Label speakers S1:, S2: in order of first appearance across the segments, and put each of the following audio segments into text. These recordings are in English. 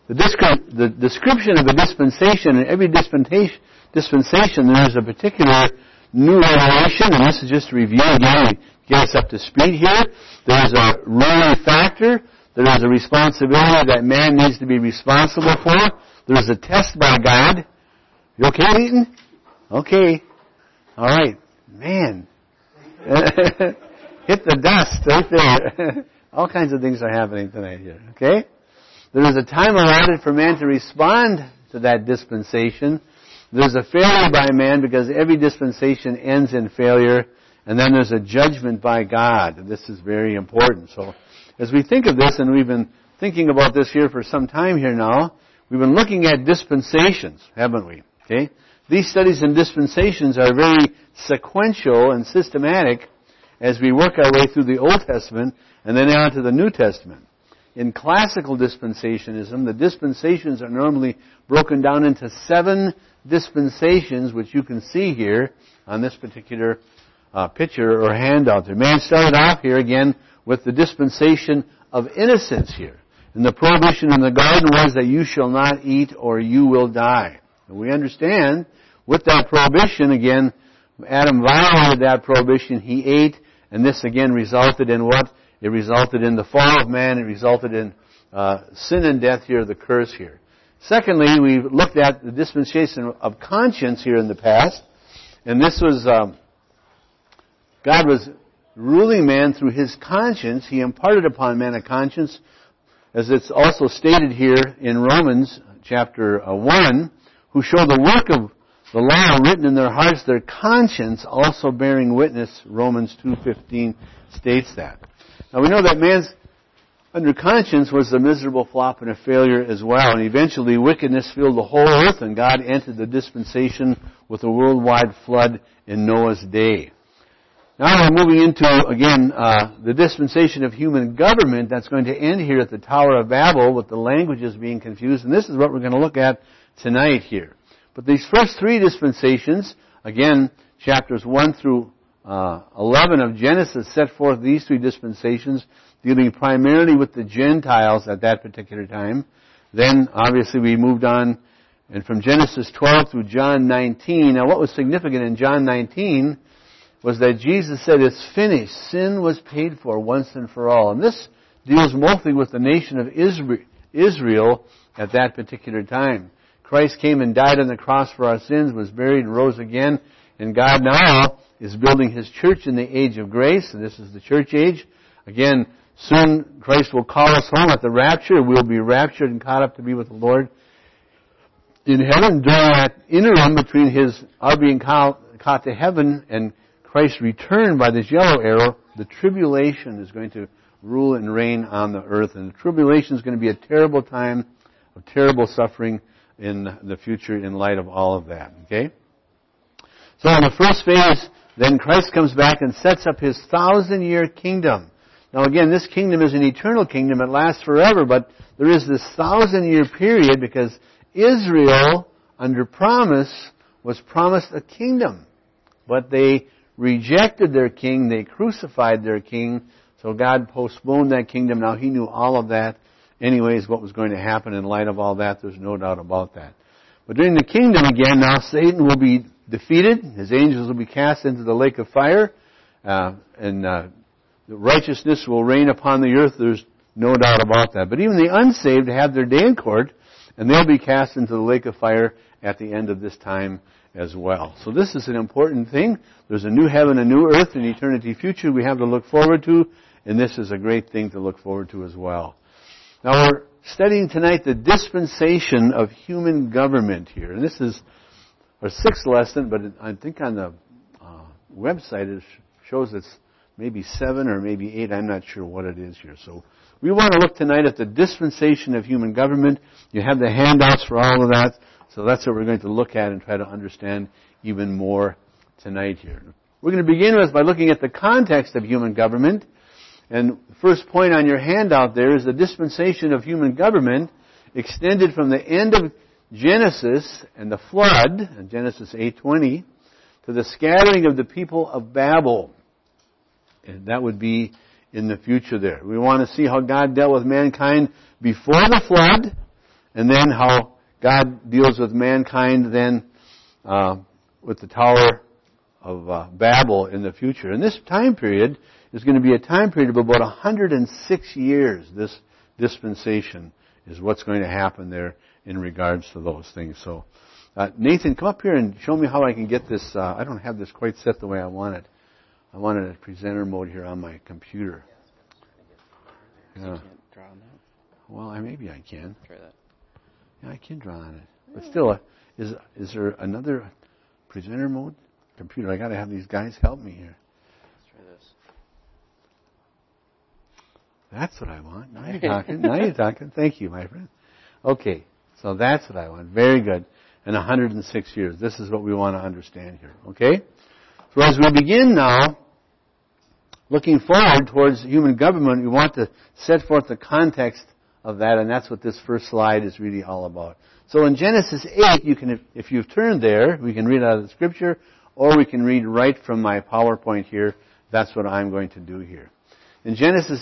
S1: the description of a dispensation, in every dispensation there is a particular new revelation, and this is just a review again to get us up to speed here. There's a ruling factor. There is a responsibility that man needs to be responsible for. There's a test by God. You okay, Leighton? Okay. All right. Man. Hit the dust right there. All kinds of things are happening tonight here. Okay? There is a time allotted for man to respond to that dispensation. There's a failure by man because every dispensation ends in failure. And then there's a judgment by God. This is very important. So, as we think of this, and we've been thinking about this here for some time here now, we've been looking at dispensations, haven't we? Okay? These studies in dispensations are very sequential and systematic as we work our way through the Old Testament and then on to the New Testament. In classical dispensationism, the dispensations are normally broken down into 7 dispensations, which you can see here on this particular picture or handout there. Man started off here again with the dispensation of innocence here. And the prohibition in the garden was that you shall not eat or you will die. And we understand with that prohibition, again, Adam violated that prohibition. He ate, and this again resulted in what? It resulted in the fall of man. It resulted in sin and death here, the curse here. Secondly, we've looked at the dispensation of conscience here in the past. And this was, God was ruling man through His conscience. He imparted upon man a conscience, as it's also stated here in Romans chapter 1, who show the work of the law written in their hearts, their conscience also bearing witness. Romans 2:15 states that. Now we know that man's under conscience was a miserable flop and a failure as well. And eventually wickedness filled the whole earth, and God entered the dispensation with a worldwide flood in Noah's day. Now we're moving into, again, the dispensation of human government that's going to end here at the Tower of Babel with the languages being confused. And this is what we're going to look at tonight here. But these first 3 dispensations, again, chapters 1 through 11 of Genesis set forth these 3 dispensations, dealing primarily with the Gentiles at that particular time. Then, obviously, we moved on, and from Genesis 12 through John 19. Now, what was significant in John 19 was that Jesus said, it's finished. Sin was paid for once and for all. And this deals mostly with the nation of Israel at that particular time. Christ came and died on the cross for our sins, was buried and rose again. And God now is building His church in the age of grace. And this is the church age. Again, soon Christ will call us home at the rapture. We'll be raptured and caught up to be with the Lord in heaven. During that interim between our being caught to heaven and Christ's return by this yellow arrow, the tribulation is going to rule and reign on the earth. And the tribulation is going to be a terrible time of terrible suffering in the future in light of all of that. Okay? So in the first phase, then Christ comes back and sets up His 1,000-year kingdom. Now again, this kingdom is an eternal kingdom. It lasts forever, but there is this 1,000-year period because Israel, under promise, was promised a kingdom. But they rejected their king. They crucified their king. So God postponed that kingdom. Now He knew all of that. Anyways, what was going to happen in light of all that, there's no doubt about that. But during the kingdom again, now Satan will be defeated. His angels will be cast into the lake of fire. And righteousness will reign upon the earth. There's no doubt about that. But even the unsaved have their day in court, and they'll be cast into the lake of fire at the end of this time as well. So this is an important thing. There's a new heaven, a new earth, an eternity future we have to look forward to, and this is a great thing to look forward to as well. Now we're studying tonight the dispensation of human government here. And this is our 6th lesson, but I think on the website it shows it's maybe 7 or maybe 8. I'm not sure what it is here. So we want to look tonight at the dispensation of human government. You have the handouts for all of that. So that's what we're going to look at and try to understand even more tonight here. We're going to begin by looking at the context of human government. And the first point on your handout there is the dispensation of human government extended from the end of Genesis and the flood, in Genesis 8:20, to the scattering of the people of Babel. And that would be in the future there. We want to see how God dealt with mankind before the flood, and then how God deals with mankind then with the Tower of Babel in the future. And this time period is going to be a time period of about 106 years. This dispensation is what's going to happen there in regards to those things. So, Nathan, come up here and show me how I can get this. I don't have this quite set the way I want it. I want it in presenter mode here on my computer.
S2: You can't draw on that?
S1: Well, maybe I can.
S2: Try that.
S1: Yeah, I can draw on it. But still, is there another presenter mode? Computer, I got to have these guys help me here.
S2: Let's try this.
S1: That's what I want. Now you're talking. Now you're talking. Thank you, my friend. Okay, so that's what I want. Very good. In 106 years. This is what we want to understand here. Okay? So as we begin now, looking forward towards human government, we want to set forth the context of that, and that's what this first slide is really all about. So in Genesis 8, you can, if you've turned there, we can read out of the scripture, or we can read right from my PowerPoint here. That's what I'm going to do here. In Genesis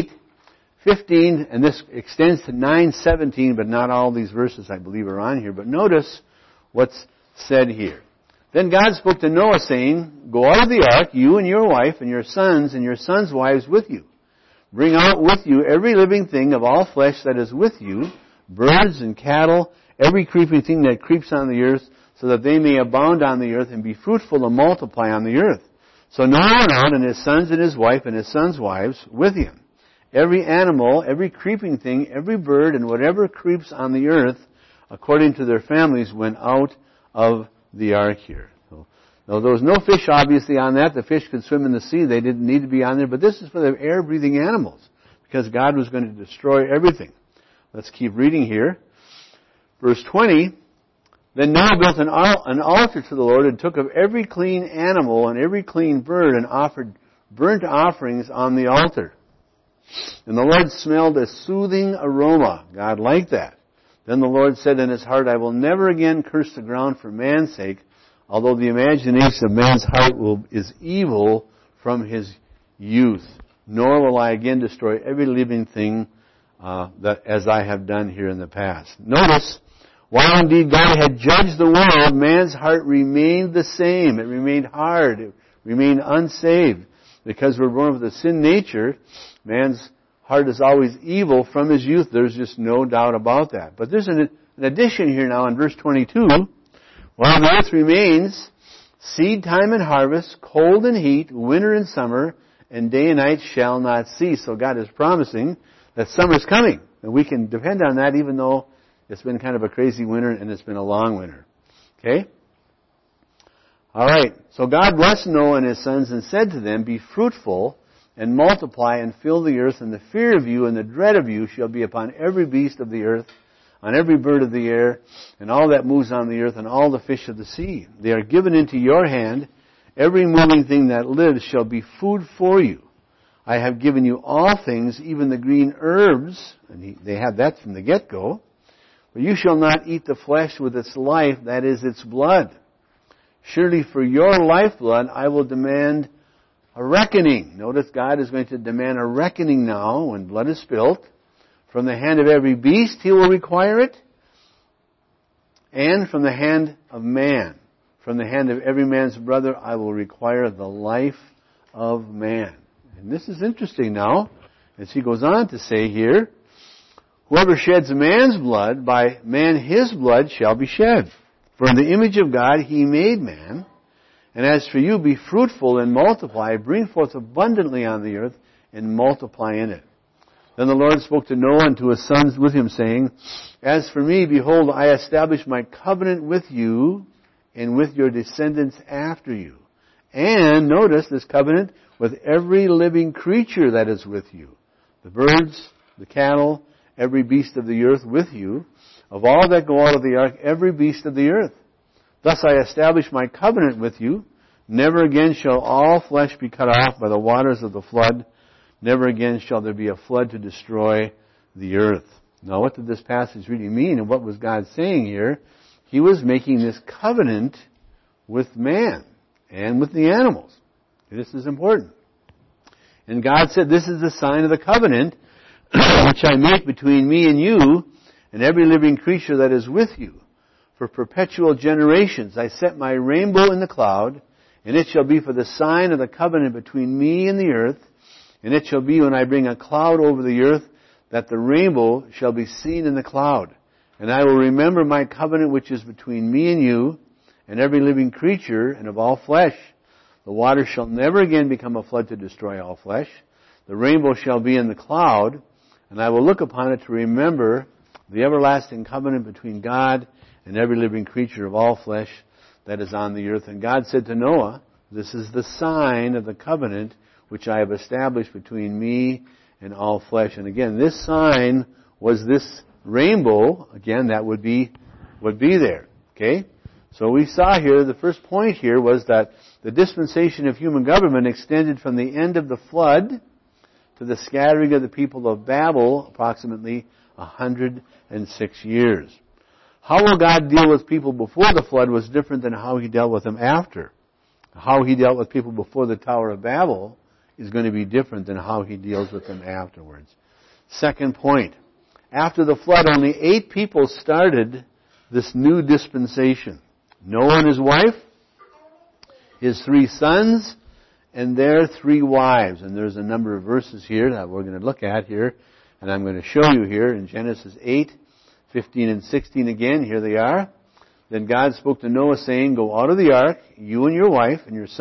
S1: 8:15, and this extends to 9:17, but not all these verses, I believe, are on here. But notice what's said here. Then God spoke to Noah, saying, Go out of the ark, you and your wife, and your sons' wives with you. Bring out with you every living thing of all flesh that is with you, birds and cattle, every creeping thing that creeps on the earth, so that they may abound on the earth and be fruitful and multiply on the earth. So Noah went out, and his sons and his wife and his sons' wives with him. Every animal, every creeping thing, every bird, and whatever creeps on the earth, according to their families, went out of the ark here. So, now, there was no fish, obviously, on that. The fish could swim in the sea. They didn't need to be on there. But this is for the air-breathing animals, because God was going to destroy everything. Let's keep reading here. Verse 20, Then Noah built an altar to the Lord, and took of every clean animal and every clean bird, and offered burnt offerings on the altar. And the Lord smelled a soothing aroma. God liked that. Then the Lord said in his heart, I will never again curse the ground for man's sake, although the imagination of man's heart is evil from his youth. Nor will I again destroy every living thing as I have done here in the past. Notice, while indeed God had judged the world, man's heart remained the same. It remained hard. It remained unsaved. Because we're born with a sin nature, man's heart is always evil from his youth. There's just no doubt about that. But there's an addition here now in verse 22. While the earth remains, seed time and harvest, cold and heat, winter and summer, and day and night shall not cease. So God is promising that summer's coming. And we can depend on that even though it's been kind of a crazy winter and it's been a long winter. Okay? Alright. So God blessed Noah and his sons and said to them, Be fruitful and multiply and fill the earth, and the fear of you and the dread of you shall be upon every beast of the earth, on every bird of the air, and all that moves on the earth, and all the fish of the sea. They are given into your hand. Every moving thing that lives shall be food for you. I have given you all things, even the green herbs, and they had that from the get-go. But you shall not eat the flesh with its life, that is, its blood. Surely for your lifeblood I will demand a reckoning. Notice God is going to demand a reckoning now when blood is spilt. From the hand of every beast he will require it, and from the hand of man. From the hand of every man's brother I will require the life of man. And this is interesting now, as he goes on to say here, Whoever sheds a man's blood, by man his blood shall be shed. For in the image of God he made man. And as for you, be fruitful and multiply, bring forth abundantly on the earth, and multiply in it. Then the Lord spoke to Noah and to his sons with him, saying, As for me, behold, I establish my covenant with you and with your descendants after you. And, notice this covenant, with every living creature that is with you. The birds, the cattle, every beast of the earth with you. Of all that go out of the ark, every beast of the earth. Thus I establish my covenant with you. Never again shall all flesh be cut off by the waters of the flood. Never again shall there be a flood to destroy the earth. Now, what did this passage really mean, and what was God saying here? He was making this covenant with man and with the animals. This is important. And God said, this is the sign of the covenant which I make between me and you and every living creature that is with you. For perpetual generations I set my rainbow in the cloud, and it shall be for the sign of the covenant between me and the earth. And it shall be when I bring a cloud over the earth, that the rainbow shall be seen in the cloud. And I will remember my covenant which is between me and you, and every living creature, and of all flesh. The water shall never again become a flood to destroy all flesh. The rainbow shall be in the cloud, and I will look upon it to remember the everlasting covenant between God and every living creature of all flesh that is on the earth. And God said to Noah, this is the sign of the covenant which I have established between me and all flesh. And again, this sign was this rainbow. Again, that would be there. Okay? So we saw here, the first point here was that the dispensation of human government extended from the end of the flood to the scattering of the people of Babel, approximately 106 years. How will God deal with people before the flood was different than how He dealt with them after. How He dealt with people before the Tower of Babel is going to be different than how He deals with them afterwards. Second point. After the flood, only 8 people started this new dispensation. Noah and his wife, his 3 sons, and their 3 wives. And there's a number of verses here that we're going to look at here, and I'm going to show you here in Genesis 8, 15 and 16 again. Here they are. Then God spoke to Noah, saying, go out of the ark, you and your wife, and your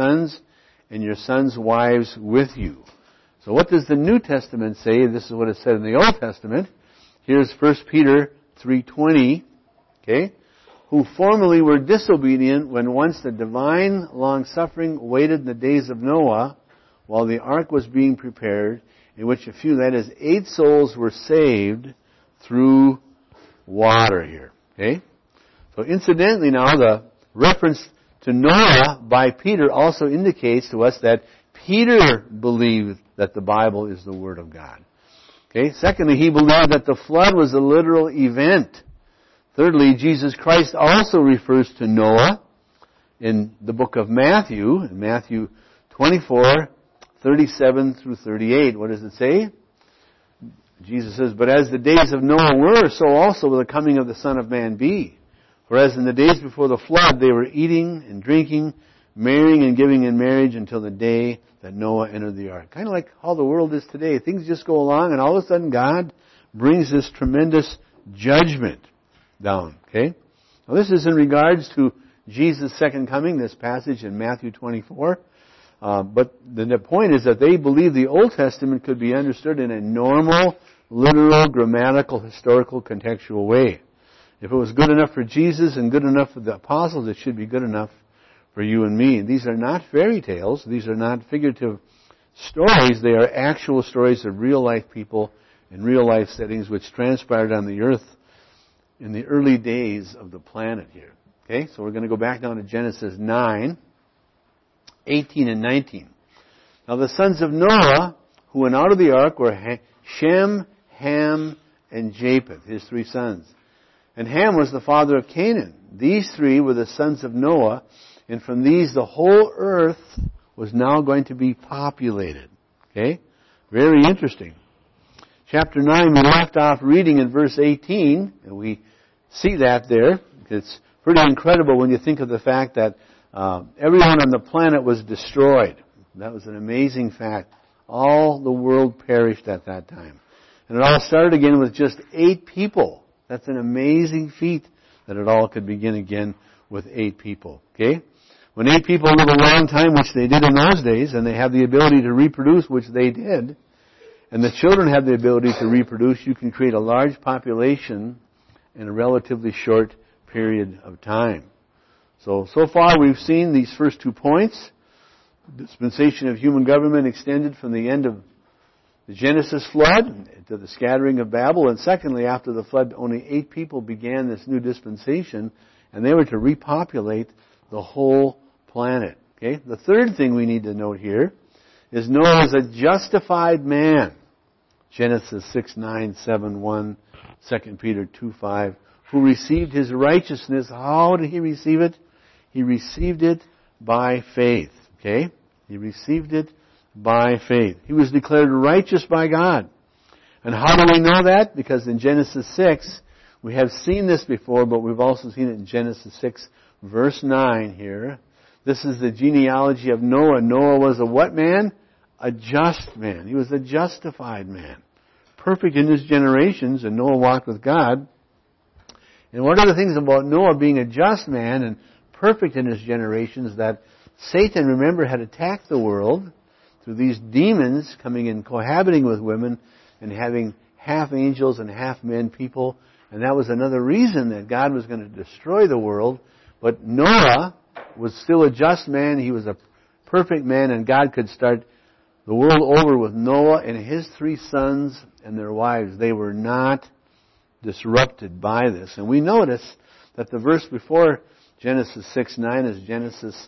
S1: sons' wives with you. So what does the New Testament say? This is what it said in the Old Testament. Here's 1 Peter 3:20, okay? Who formerly were disobedient when once the divine long-suffering waited in the days of Noah while the ark was being prepared, in which a few, that is 8 souls, were saved through water here. Okay? So incidentally now, the reference to Noah by Peter also indicates to us that Peter believed that the Bible is the Word of God. Okay? Secondly, he believed that the flood was a literal event. Thirdly, Jesus Christ also refers to Noah in the book of Matthew, in Matthew 24, 37 through 38. What does it say? Jesus says, but as the days of Noah were, so also will the coming of the Son of Man be. For as in the days before the flood, they were eating and drinking, marrying and giving in marriage until the day that Noah entered the ark. Kind of like how the world is today. Things just go along, and all of a sudden God brings this tremendous judgment down. Okay? Now this is in regards to Jesus' second coming, this passage in Matthew 24. But the point is that they believe the Old Testament could be understood in a normal, literal, grammatical, historical, contextual way. If it was good enough for Jesus and good enough for the apostles, it should be good enough for you and me. These are not fairy tales. These are not figurative stories. They are actual stories of real-life people in real-life settings which transpired on the earth in the early days of the planet here. Okay, so we're going to go back down to Genesis 9, 18 and 19. Now the sons of Noah who went out of the ark were Shem, Ham, and Japheth, his 3 sons. And Ham was the father of Canaan. These 3 were the sons of Noah, and from these the whole earth was now going to be populated. Okay? Very interesting. Chapter 9, we left off reading in verse 18, and we see that there. It's pretty incredible when you think of the fact that everyone on the planet was destroyed. That was an amazing fact. All the world perished at that time. And it all started again with just 8 people. That's an amazing feat that it all could begin again with 8 people. Okay? When 8 people live a long time, which they did in those days, and they have the ability to reproduce, which they did, and the children have the ability to reproduce, you can create a large population in a relatively short period of time. So far we've seen these first 2 points. Dispensation of human government extended from the end of the Genesis flood to the scattering of Babel. And secondly, after the flood, only 8 people began this new dispensation, and they were to repopulate the whole planet. Okay? The third thing we need to note here is Noah was a justified man. Genesis 6:9, 7:1, 2 Peter 2:5, who received his righteousness. How did he receive it? He received it by faith. Okay? He received it by faith. He was declared righteous by God. And how do we know that? Because in Genesis 6, We have seen this before, but we've also seen it in Genesis 6, verse 9 here. This is the genealogy of Noah. Noah was a what man? A just man. He was a justified man. Perfect in his generations, and Noah walked with God. And one of the things about Noah being a just man and perfect in his generations, that Satan, remember, had attacked the world through these demons coming in, cohabiting with women, and having half angels and half men people. And that was another reason that God was going to destroy the world. But Noah was still a just man. He was a perfect man, and God could start the world over with Noah and his 3 sons and their wives. They were not disrupted by this. And we notice that the verse before Genesis 6:9 is Genesis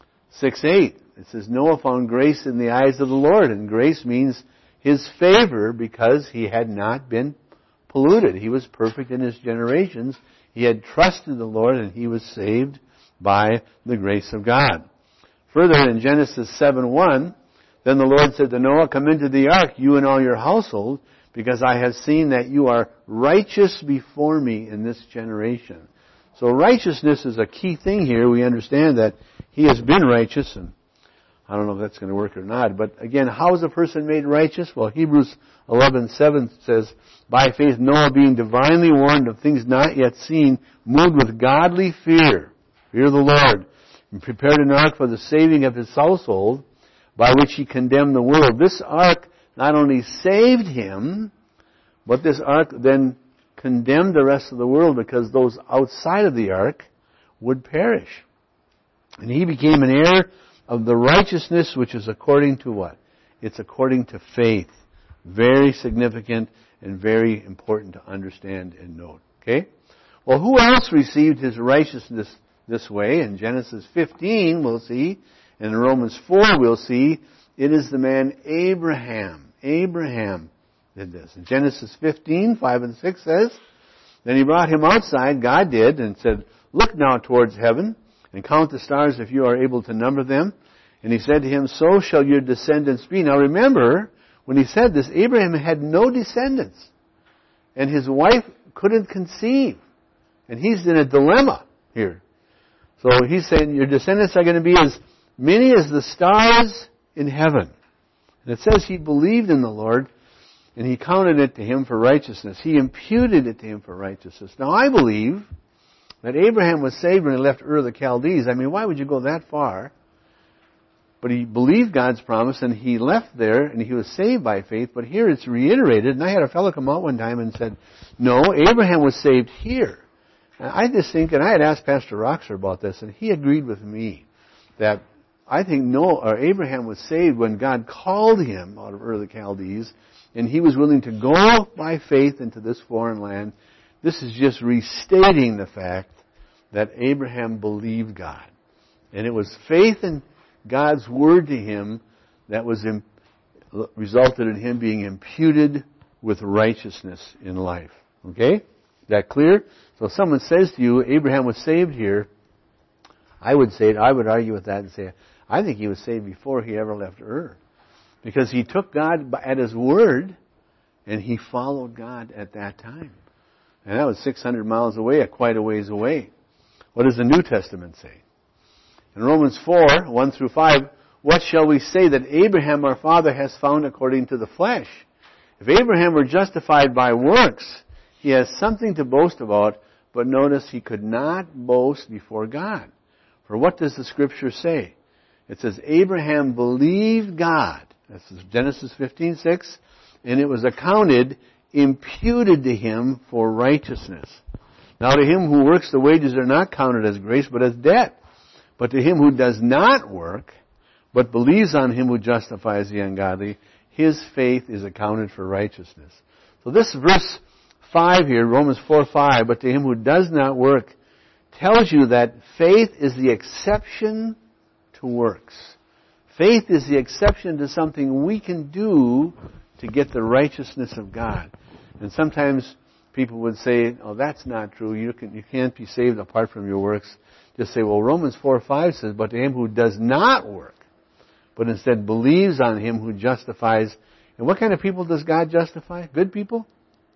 S1: 6:8. It says, Noah found grace in the eyes of the Lord. And grace means his favor because he had not been polluted. He was perfect in his generations. He had trusted the Lord, and he was saved by the grace of God. Further, in Genesis 7:1, then the Lord said to Noah, come into the ark, you and all your household, because I have seen that you are righteous before me in this generation. So righteousness is a key thing here. We understand that he has been righteous, and I don't know if that's going to work or not. But again, how is a person made righteous? Well, Hebrews 11:7 says, by faith Noah, being divinely warned of things not yet seen, moved with godly fear of the Lord, and prepared an ark for the saving of his household, by which he condemned the world. This ark not only saved him, but this ark then condemned the rest of the world, because those outside of the ark would perish. And he became an heir of the righteousness which is according to what? It's according to faith. Very significant and very important to understand and note. Okay? Well, who else received his righteousness this way? In Genesis 15, we'll see, and in Romans 4, we'll see, it is the man Abraham. Abraham did this. In Genesis 15, 5 and 6 says, then he brought him outside, God did, and said, look now towards heaven, and count the stars if you are able to number them. And he said to him, so shall your descendants be. Now remember, when he said this, Abraham had no descendants. And his wife couldn't conceive. And he's in a dilemma here. So he's saying, your descendants are going to be as many as the stars in heaven. And it says he believed in the Lord, and he counted it to him for righteousness. He imputed it to him for righteousness. Now I believe that Abraham was saved when he left Ur of the Chaldees. I mean, why would you go that far? But he believed God's promise, and he left there, and he was saved by faith. But here it's reiterated. And I had a fellow come out one time and said, no, Abraham was saved here. And I just think, and I had asked Pastor Roxer about this, and he agreed with me, that I think Abraham was saved when God called him out of Ur of the Chaldees, and he was willing to go by faith into this foreign land. This is just restating the fact that Abraham believed God. And it was faith in God's word to him that resulted in him being imputed with righteousness in life. Okay? Is that clear? So if someone says to you, Abraham was saved here, I would argue with that and say, I think he was saved before he ever left Ur. Because he took God at his word, and he followed God at that time. And that was 600 miles away, quite a ways away. What does the New Testament say? In Romans 4, 1 through 5, what shall we say that Abraham our father has found according to the flesh? If Abraham were justified by works, he has something to boast about, but notice he could not boast before God. For what does the Scripture say? It says, Abraham believed God. That's Genesis 15:6. And it was accounted, imputed to him for righteousness. Now to him who works, the wages are not counted as grace, but as debt. But to him who does not work, but believes on him who justifies the ungodly, his faith is accounted for righteousness. So this verse 5 here, Romans 4:5, but to him who does not work, tells you that faith is the exception to works. Faith is the exception to something we can do to get the righteousness of God. And sometimes people would say, oh, that's not true. You can't be saved apart from your works. Just say, well, Romans 4:5 says, but to him who does not work, but instead believes on him who justifies. And what kind of people does God justify? Good people?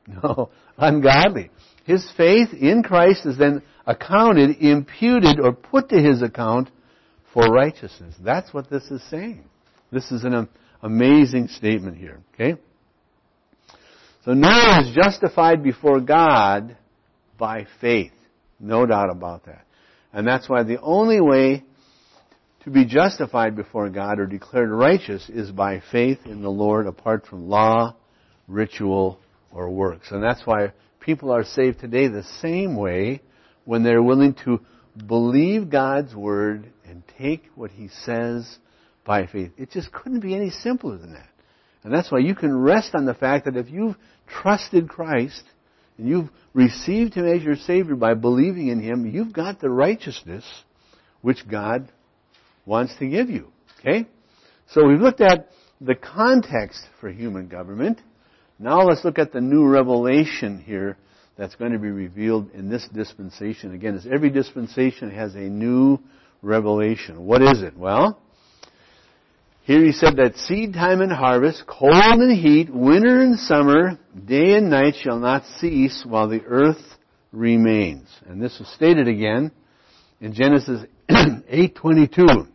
S1: No, ungodly. His faith in Christ is then accounted, imputed, or put to his account for righteousness. That's what this is saying. This is an amazing statement here. Okay? So Noah is justified before God by faith. No doubt about that. And that's why the only way to be justified before God or declared righteous is by faith in the Lord apart from law, ritual, or works. And that's why people are saved today the same way when they're willing to believe God's Word and take what He says by faith. It just couldn't be any simpler than that. And that's why you can rest on the fact that if you've trusted Christ and you've received Him as your Savior by believing in Him, you've got the righteousness which God wants to give you. Okay? So we've looked at the context for human government. Now let's look at the new revelation here that's going to be revealed in this dispensation. Again, as every dispensation has a new revelation. What is it? Well, here he said that seed time and harvest, cold and heat, winter and summer, day and night shall not cease while the earth remains. And this was stated again in Genesis 8:22.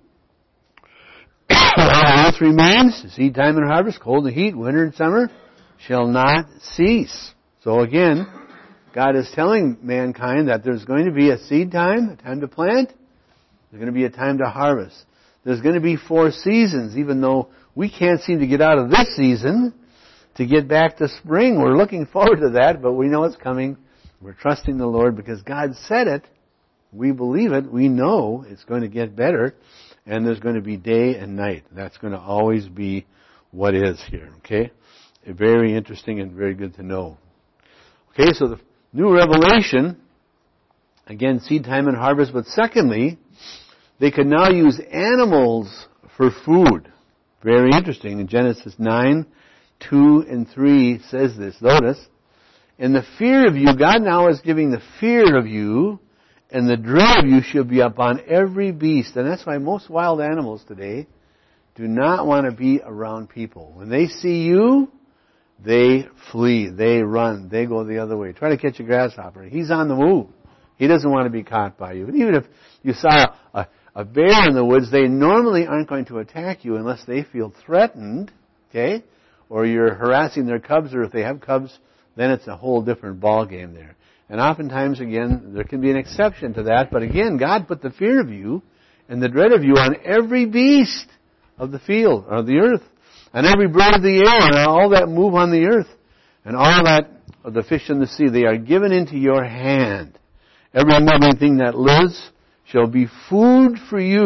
S1: While the earth remains, seed time and harvest, cold and heat, winter and summer shall not cease. So again, God is telling mankind that there's going to be a seed time, a time to plant. There's going to be a time to harvest. There's going to be 4 seasons, even though we can't seem to get out of this season to get back to spring. We're looking forward to that, but we know it's coming. We're trusting the Lord because God said it. We believe it. We know it's going to get better. And there's going to be day and night. That's going to always be what is here. Okay? Very interesting and very good to know. Okay, so the new revelation, again, seed time and harvest, but secondly, they could now use animals for food. Very interesting. In Genesis 9:2 and 3 says this. Notice, and the fear of you, God now is giving the fear of you, and the dread of you shall be upon every beast. And that's why most wild animals today do not want to be around people. When they see you, they flee, they run, they go the other way. Try to catch a grasshopper. He's on the move. He doesn't want to be caught by you. And even if you saw a bear in the woods, they normally aren't going to attack you unless they feel threatened, okay? Or you're harassing their cubs, or if they have cubs, then it's a whole different ball game there. And oftentimes, again, there can be an exception to that. But again, God put the fear of you and the dread of you on every beast of the field, or the earth, and every bird of the air, and all that move on the earth, and all that of the fish in the sea. They are given into your hand. Every living thing that lives shall be food for you.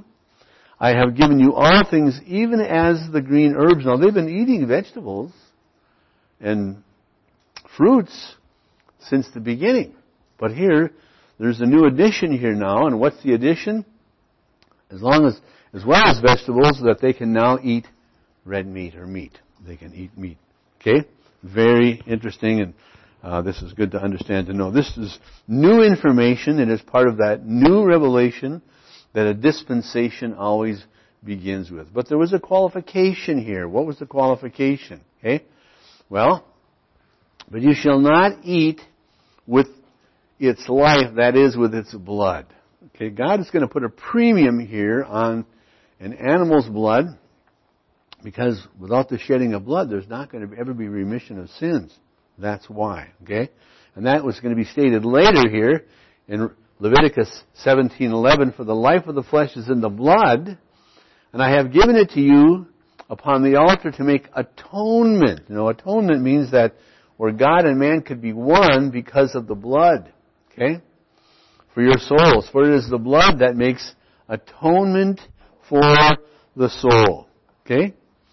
S1: I have given you all things, even as the green herbs. Now, they've been eating vegetables and fruits since the beginning. But here, there's a new addition here now. And what's the addition? As well as vegetables, that they can now eat red meat or meat. They can eat meat. Okay? Very interesting, and this is good to understand, to know. This is new information. It is part of that new revelation that a dispensation always begins with. But there was a qualification here. What was the qualification? Okay? Well, but you shall not eat with its life, that is, with its blood. Okay, God is going to put a premium here on an animal's blood, because without the shedding of blood, there's not going to ever be remission of sins. That's why. Okay? And that was going to be stated later here in Leviticus 17:11, for the life of the flesh is in the blood, and I have given it to you upon the altar to make atonement. You know, atonement means that where God and man could be one because of the blood. Okay? For your souls. For it is the blood that makes atonement for the soul. Okay?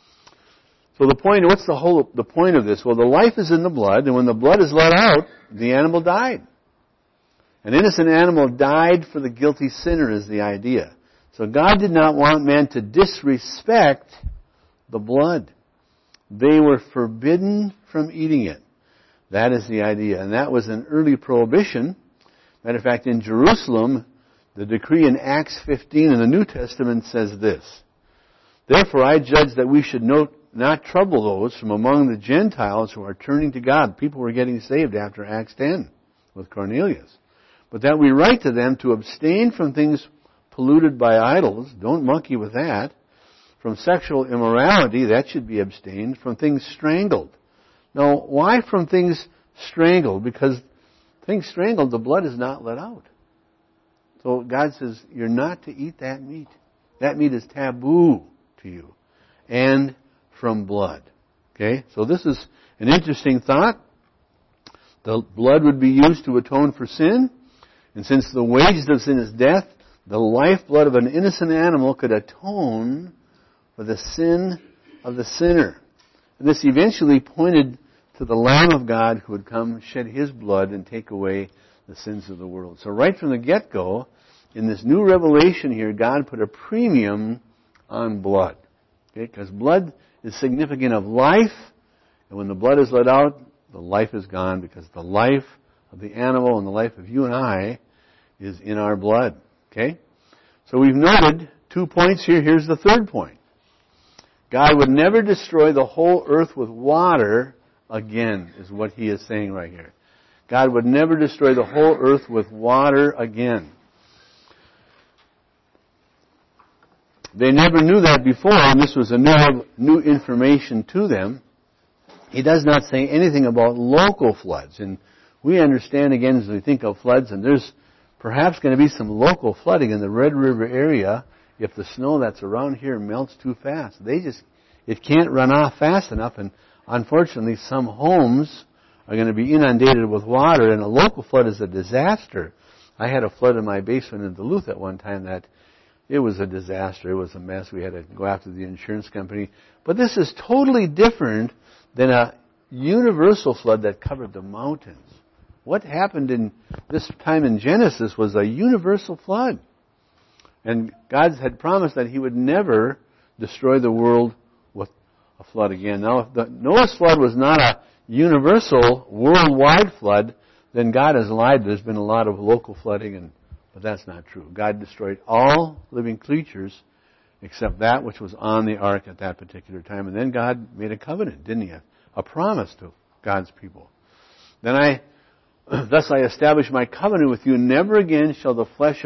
S1: So the point, what's the point of this? Well, the life is in the blood, and when the blood is let out, the animal died. An innocent animal died for the guilty sinner is the idea. So God did not want man to disrespect the blood. They were forbidden from eating it. That is the idea. And that was an early prohibition. Matter of fact, in Jerusalem, the decree in Acts 15 in the New Testament says this. Therefore I judge that we should not trouble those from among the Gentiles who are turning to God. People were getting saved after Acts 10 with Cornelius. But that we write to them to abstain from things polluted by idols. Don't monkey with that. From sexual immorality, that should be abstained. From things strangled. Now, why from things strangled? Because things strangled, the blood is not let out. So God says, you're not to eat that meat. That meat is taboo to you. And from blood. Okay? So this is an interesting thought. The blood would be used to atone for sin. And since the wages of sin is death, the lifeblood of an innocent animal could atone for the sin of the sinner. And this eventually pointed to the Lamb of God who would come, shed His blood, and take away the sins of the world. So right from the get-go, in this new revelation here, God put a premium on blood. Okay? Because blood is significant of life, and when the blood is let out, the life is gone, because the life of the animal and the life of you and I is in our blood. Okay? So we've noted 2 points here. Here's the third point. God would never destroy the whole earth with water again, is what He is saying right here. God would never destroy the whole earth with water again. They never knew that before, and this was a new information to them. He does not say anything about local floods. And we understand, again, as we think of floods, and there's perhaps going to be some local flooding in the Red River area if the snow that's around here melts too fast. It can't run off fast enough, and unfortunately some homes are going to be inundated with water, and a local flood is a disaster. I had a flood in my basement in Duluth at one time that it was a disaster. It was a mess. We had to go after the insurance company. But this is totally different than a universal flood that covered the mountains. What happened in this time in Genesis was a universal flood. And God had promised that He would never destroy the world with a flood again. Now, if Noah's flood was not a universal, worldwide flood, then God has lied. There's been a lot of local flooding, but that's not true. God destroyed all living creatures except that which was on the ark at that particular time. And then God made a covenant, didn't He? A promise to God's people. Thus I establish my covenant with you. Never again shall the flesh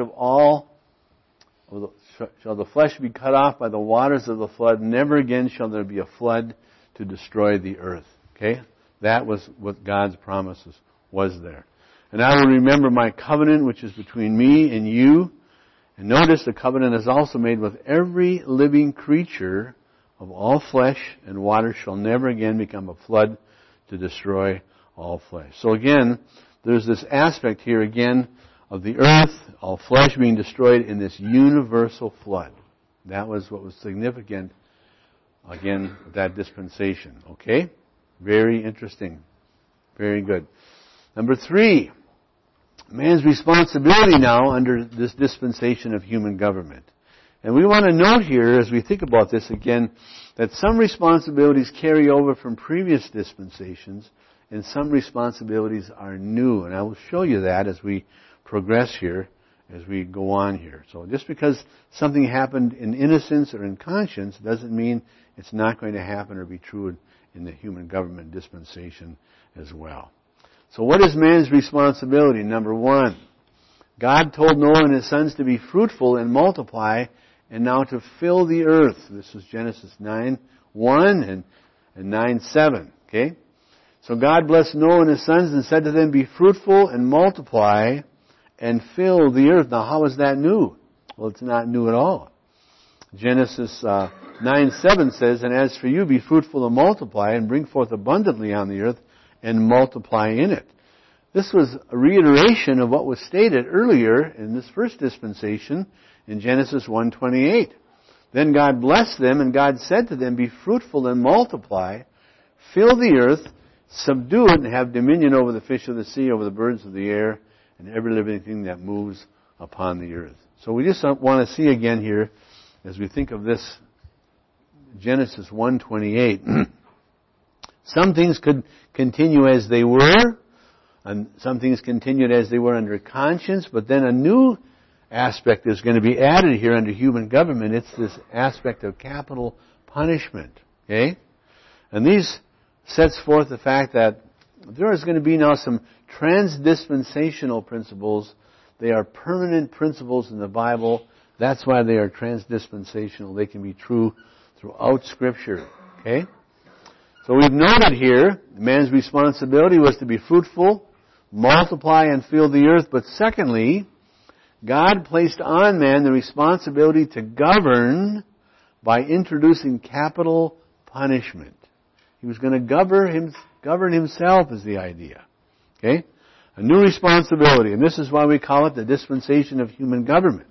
S1: be cut off by the waters of the flood. Never again shall there be a flood to destroy the earth. Okay? That was what God's promises was there. And I will remember my covenant which is between me and you. And notice the covenant is also made with every living creature of all flesh, and water shall never again become a flood to destroy all flesh. So again, there's this aspect here again of the earth, all flesh being destroyed in this universal flood. That was what was significant, again, with that dispensation. Okay? Very interesting. Very good. Number 3, man's responsibility now under this dispensation of human government. And we want to note here, as we think about this again, that some responsibilities carry over from previous dispensations, and some responsibilities are new. And I will show you that as we progress here, as we go on here. So just because something happened in innocence or in conscience doesn't mean it's not going to happen or be true in the human government dispensation as well. So what is man's responsibility? Number 1, God told Noah and his sons to be fruitful and multiply, and now to fill the earth. This is Genesis 9:1 and 9:7. Okay? So God blessed Noah and his sons and said to them, be fruitful and multiply and fill the earth. Now how is that new? Well, it's not new at all. Genesis 9:7 says, and as for you, be fruitful and multiply and bring forth abundantly on the earth and multiply in it. This was a reiteration of what was stated earlier in this first dispensation in Genesis 1:28. Then God blessed them, and God said to them, be fruitful and multiply, fill the earth, subdue it, and have dominion over the fish of the sea, over the birds of the air, and every living thing that moves upon the earth. So we just want to see again here, as we think of this Genesis 1:28, some things could continue as they were, and some things continued as they were under conscience, but then a new aspect is going to be added here under human government. It's this aspect of capital punishment. Okay? And these sets forth the fact that there is going to be now some transdispensational principles. They are permanent principles in the Bible. That's why they are transdispensational. They can be true throughout Scripture. Okay? So we've noted here, man's responsibility was to be fruitful, multiply and fill the earth. But secondly, God placed on man the responsibility to govern by introducing capital punishment. He was going to govern himself is the idea. Okay? A new responsibility. And this is why we call it the dispensation of human government.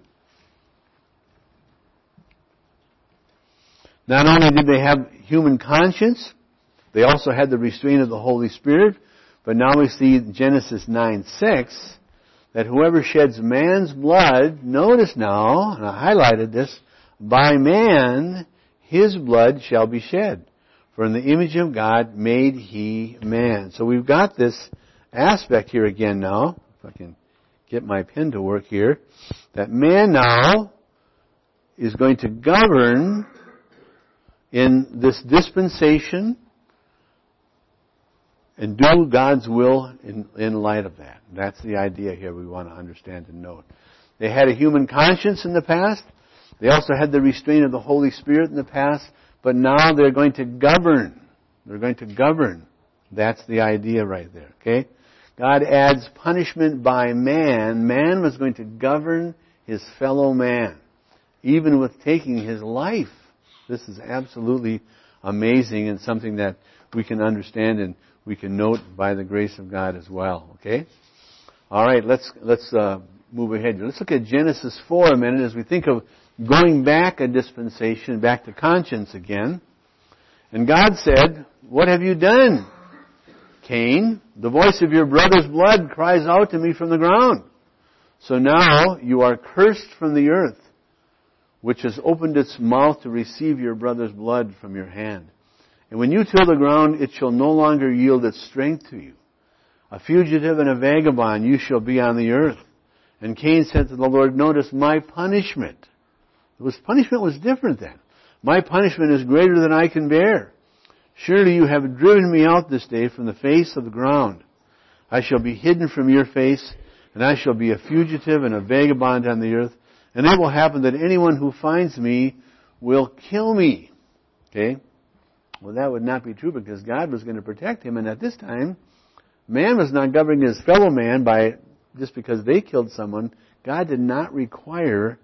S1: Not only did they have human conscience, they also had the restraint of the Holy Spirit. But now we see in Genesis 9:6 that whoever sheds man's blood, notice now, and I highlighted this, by man his blood shall be shed. For in the image of God made he man. So we've got this aspect here again now, if I can get my pen to work here, that man now is going to govern in this dispensation and do God's will in light of that. That's the idea here we want to understand and note. They had a human conscience in the past. They also had the restraint of the Holy Spirit in the past. But now they're going to govern. They're going to govern. That's the idea right there. Okay? God adds punishment by man. Man was going to govern his fellow man, even with taking his life. This is absolutely amazing and something that we can understand and we can note by the grace of God as well. Okay? All right, let's move ahead. Let's look at Genesis 4 a minute as we think of going back a dispensation, back to conscience again. And God said, "What have you done, Cain? The voice of your brother's blood cries out to me from the ground. So now you are cursed from the earth, which has opened its mouth to receive your brother's blood from your hand. And when you till the ground, it shall no longer yield its strength to you. A fugitive and a vagabond you shall be on the earth." And Cain said to the Lord, notice, my punishment. Punishment was different then. My punishment is greater than I can bear. Surely you have driven me out this day from the face of the ground. I shall be hidden from your face, and I shall be a fugitive and a vagabond on the earth. And it will happen that anyone who finds me will kill me. Okay? Well, that would not be true because God was going to protect him. And at this time, man was not governing his fellow man by just because they killed someone. God did not require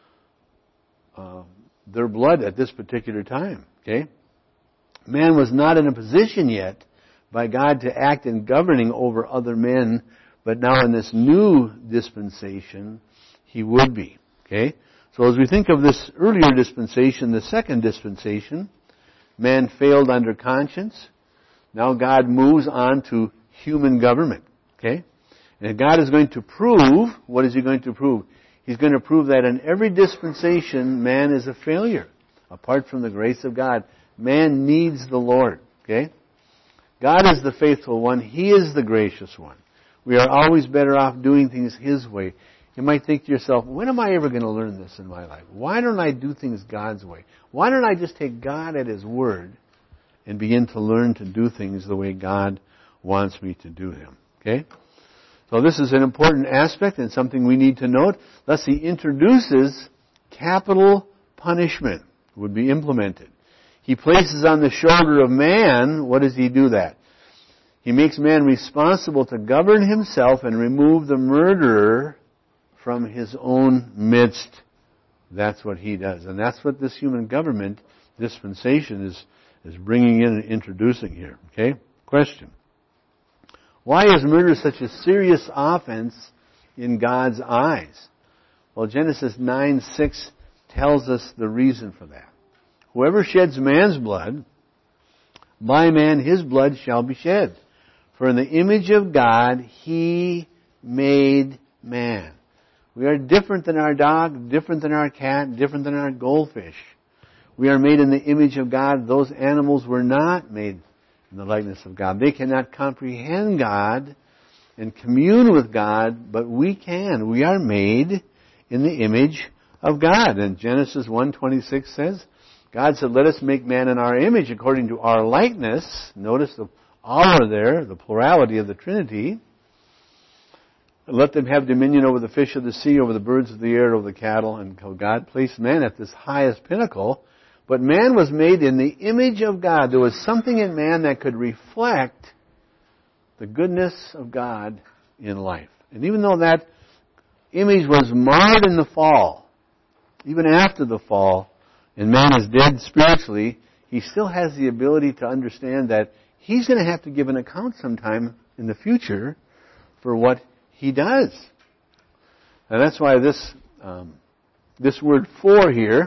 S1: their blood at this particular time. Okay? Man was not in a position yet by God to act in governing over other men, but now in this new dispensation, he would be. Okay? So as we think of this earlier dispensation, the second dispensation, man failed under conscience. Now God moves on to human government. Okay? And God is going to prove, what is he going to prove? He's going to prove that in every dispensation, man is a failure. Apart from the grace of God, man needs the Lord. Okay? God is the faithful one. He is the gracious one. We are always better off doing things his way. You might think to yourself, when am I ever going to learn this in my life? Why don't I do things God's way? Why don't I just take God at his word and begin to learn to do things the way God wants me to do them? Okay? So this is an important aspect and something we need to note. Thus he introduces capital punishment would be implemented. He places on the shoulder of man, what does he do that? He makes man responsible to govern himself and remove the murderer from his own midst. That's what he does. And that's what this human government dispensation is bringing in and introducing here. Okay? Question. Why is murder such a serious offense in God's eyes? Well, Genesis 9:6 tells us the reason for that. Whoever sheds man's blood, by man his blood shall be shed. For in the image of God he made man. We are different than our dog, different than our cat, different than our goldfish. We are made in the image of God. Those animals were not made in the likeness of God. They cannot comprehend God and commune with God, but we can. We are made in the image of God. And Genesis 1:26 says, God said, let us make man in our image according to our likeness. Notice the our there, the plurality of the Trinity. Let them have dominion over the fish of the sea, over the birds of the air, over the cattle. And God placed man at this highest pinnacle. But man was made in the image of God. There was something in man that could reflect the goodness of God in life. And even though that image was marred in the fall, even after the fall, and man is dead spiritually, he still has the ability to understand that he's going to have to give an account sometime in the future for what he does. And that's why this word "for" here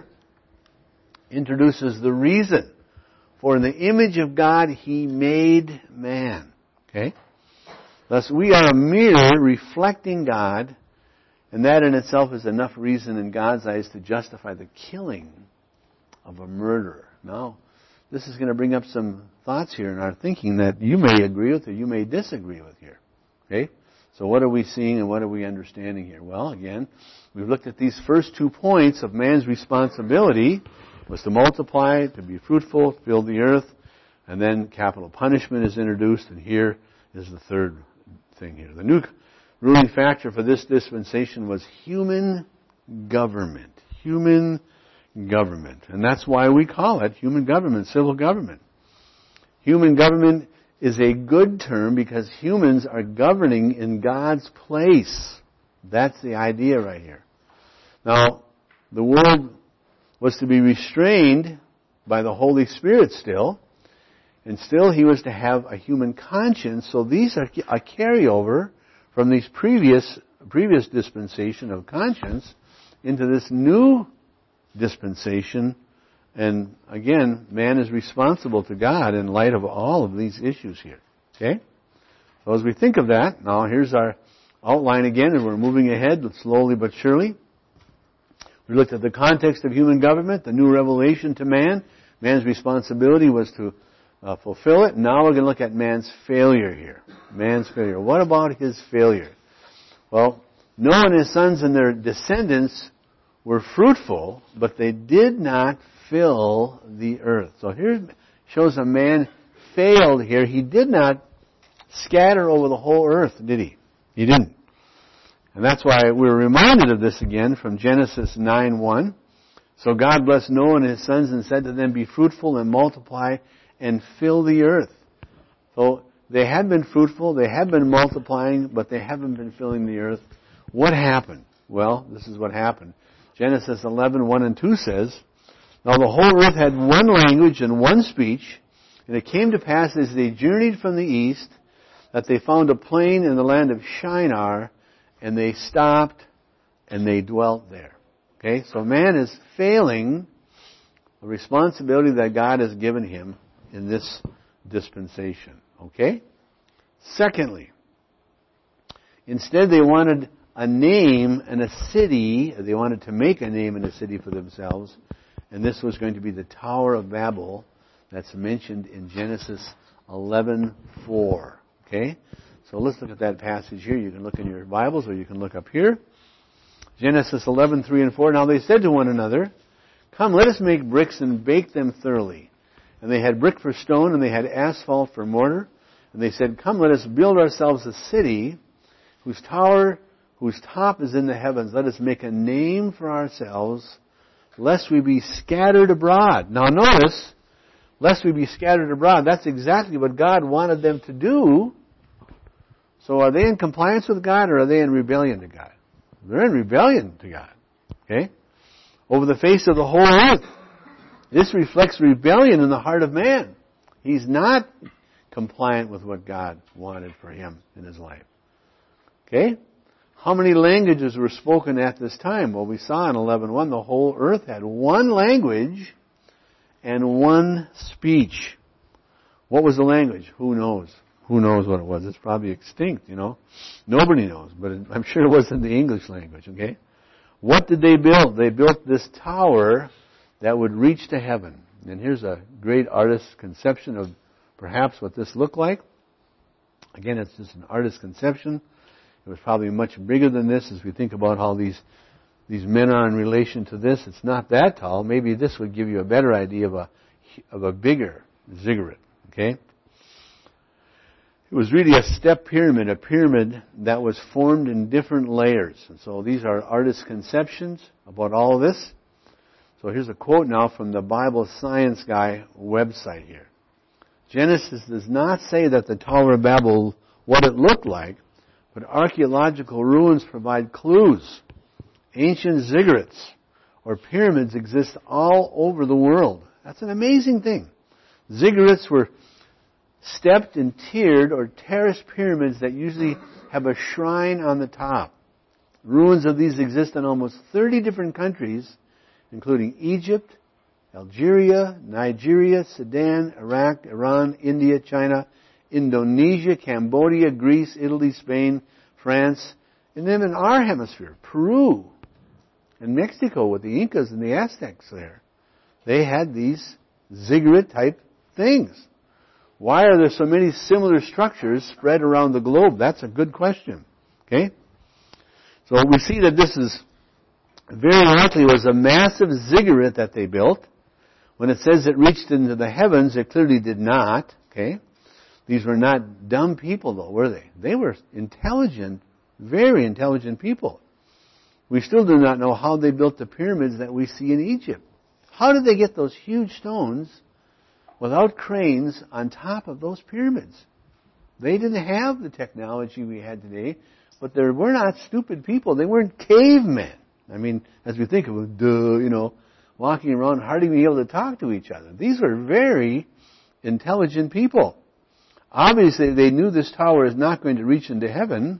S1: introduces the reason. For in the image of God he made man. Okay? Thus we are a mirror reflecting God, and that in itself is enough reason in God's eyes to justify the killing of a murderer. Now, this is going to bring up some thoughts here in our thinking that you may agree with or you may disagree with here. Okay? So what are we seeing and what are we understanding here? Well, again, we've looked at these first 2 points of man's responsibility was to multiply, to be fruitful, fill the earth, and then capital punishment is introduced, and here is the third thing here. The new ruling factor for this dispensation was human government. Human government. And that's why we call it human government, civil government. Human government is a good term because humans are governing in God's place. That's the idea right here. Now, the world was to be restrained by the Holy Spirit still, and still he was to have a human conscience. So these are a carryover from these previous dispensation of conscience into this new dispensation. And again, man is responsible to God in light of all of these issues here. Okay? So as we think of that, now here's our outline again, and we're moving ahead slowly but surely. We looked at the context of human government, the new revelation to man. Man's responsibility was to fulfill it. Now we're going to look at man's failure here. Man's failure. What about his failure? Well, Noah and his sons and their descendants were fruitful, but they did not fill the earth. So here shows a man failed here. He did not scatter over the whole earth, did he? He didn't. And that's why we're reminded of this again from Genesis 9:1. So God blessed Noah and his sons and said to them, be fruitful and multiply and fill the earth. So they had been fruitful, they had been multiplying, but they haven't been filling the earth. What happened? Well, this is what happened. Genesis 11:1 and 2 says, now the whole earth had one language and one speech, and it came to pass as they journeyed from the east that they found a plain in the land of Shinar, and they stopped and they dwelt there. Okay, so man is failing the responsibility that God has given him in this dispensation. Okay? Secondly, instead they wanted a name and a city. They wanted to make a name and a city for themselves. And this was going to be the Tower of Babel that's mentioned in Genesis 11:4. Okay? So let's look at that passage here. You can look in your Bibles or you can look up here. Genesis 11:3 and 4. Now they said to one another, come, let us make bricks and bake them thoroughly. And they had brick for stone and they had asphalt for mortar. And they said, come, let us build ourselves a city whose top is in the heavens. Let us make a name for ourselves, lest we be scattered abroad. Now notice, lest we be scattered abroad. That's exactly what God wanted them to do. So are they in compliance with God or are they in rebellion to God? They're in rebellion to God. Okay? Over the face of the whole earth. This reflects rebellion in the heart of man. He's not compliant with what God wanted for him in his life. Okay? How many languages were spoken at this time? Well, we saw in 11:1 the whole earth had one language and one speech. What was the language? Who knows? Who knows what it was? It's probably extinct, Nobody knows, but I'm sure it wasn't the English language, okay? What did they build? They built this tower that would reach to heaven. And here's a great artist's conception of perhaps what this looked like. Again, it's just an artist's conception. It was probably much bigger than this as we think about how these these men are in relation to this. It's not that tall. Maybe this would give you a better idea of a bigger ziggurat. Okay? It was really a step pyramid, a pyramid that was formed in different layers. And so these are artists' conceptions about all of this. So here's a quote now from the Bible Science Guy website here. Genesis does not say that the Tower of Babel, what it looked like, but archaeological ruins provide clues. Ancient ziggurats or pyramids exist all over the world. That's an amazing thing. Ziggurats were stepped and tiered or terraced pyramids that usually have a shrine on the top. Ruins of these exist in almost 30 different countries, including Egypt, Algeria, Nigeria, Sudan, Iraq, Iran, India, China, Indonesia, Cambodia, Greece, Italy, Spain, France, and then in our hemisphere, Peru and Mexico with the Incas and the Aztecs there. They had these ziggurat-type things. Why are there so many similar structures spread around the globe? That's a good question. Okay? So we see that this is very likely was a massive ziggurat that they built. When it says it reached into the heavens, it clearly did not. Okay? These were not dumb people, though, were they? They were intelligent, very intelligent people. We still do not know how they built the pyramids that we see in Egypt. How did they get those huge stones without cranes on top of those pyramids? They didn't have the technology we had today, but they were not stupid people. They weren't cavemen. I mean, as we think of it, walking around hardly being able to talk to each other. These were very intelligent people. Obviously, they knew this tower is not going to reach into heaven,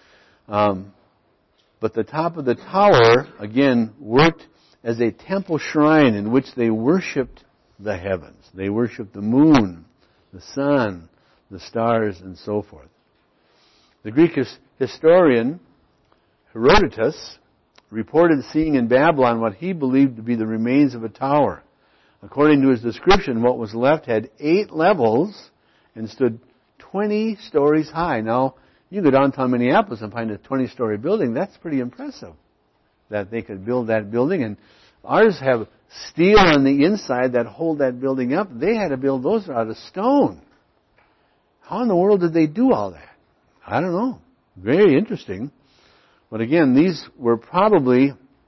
S1: but the top of the tower, again, worked as a temple shrine in which they worshipped the heavens. They worshipped the moon, the sun, the stars, and so forth. The Greek historian Herodotus reported seeing in Babylon what he believed to be the remains of a tower. According to his description, what was left had 8 levels and stood 20 stories high. Now, you go downtown Minneapolis and find a 20-story building. That's pretty impressive that they could build that building. And ours have steel on the inside that hold that building up. They had to build those out of stone. How in the world did they do all that? I don't know. Very interesting. But again, these were probably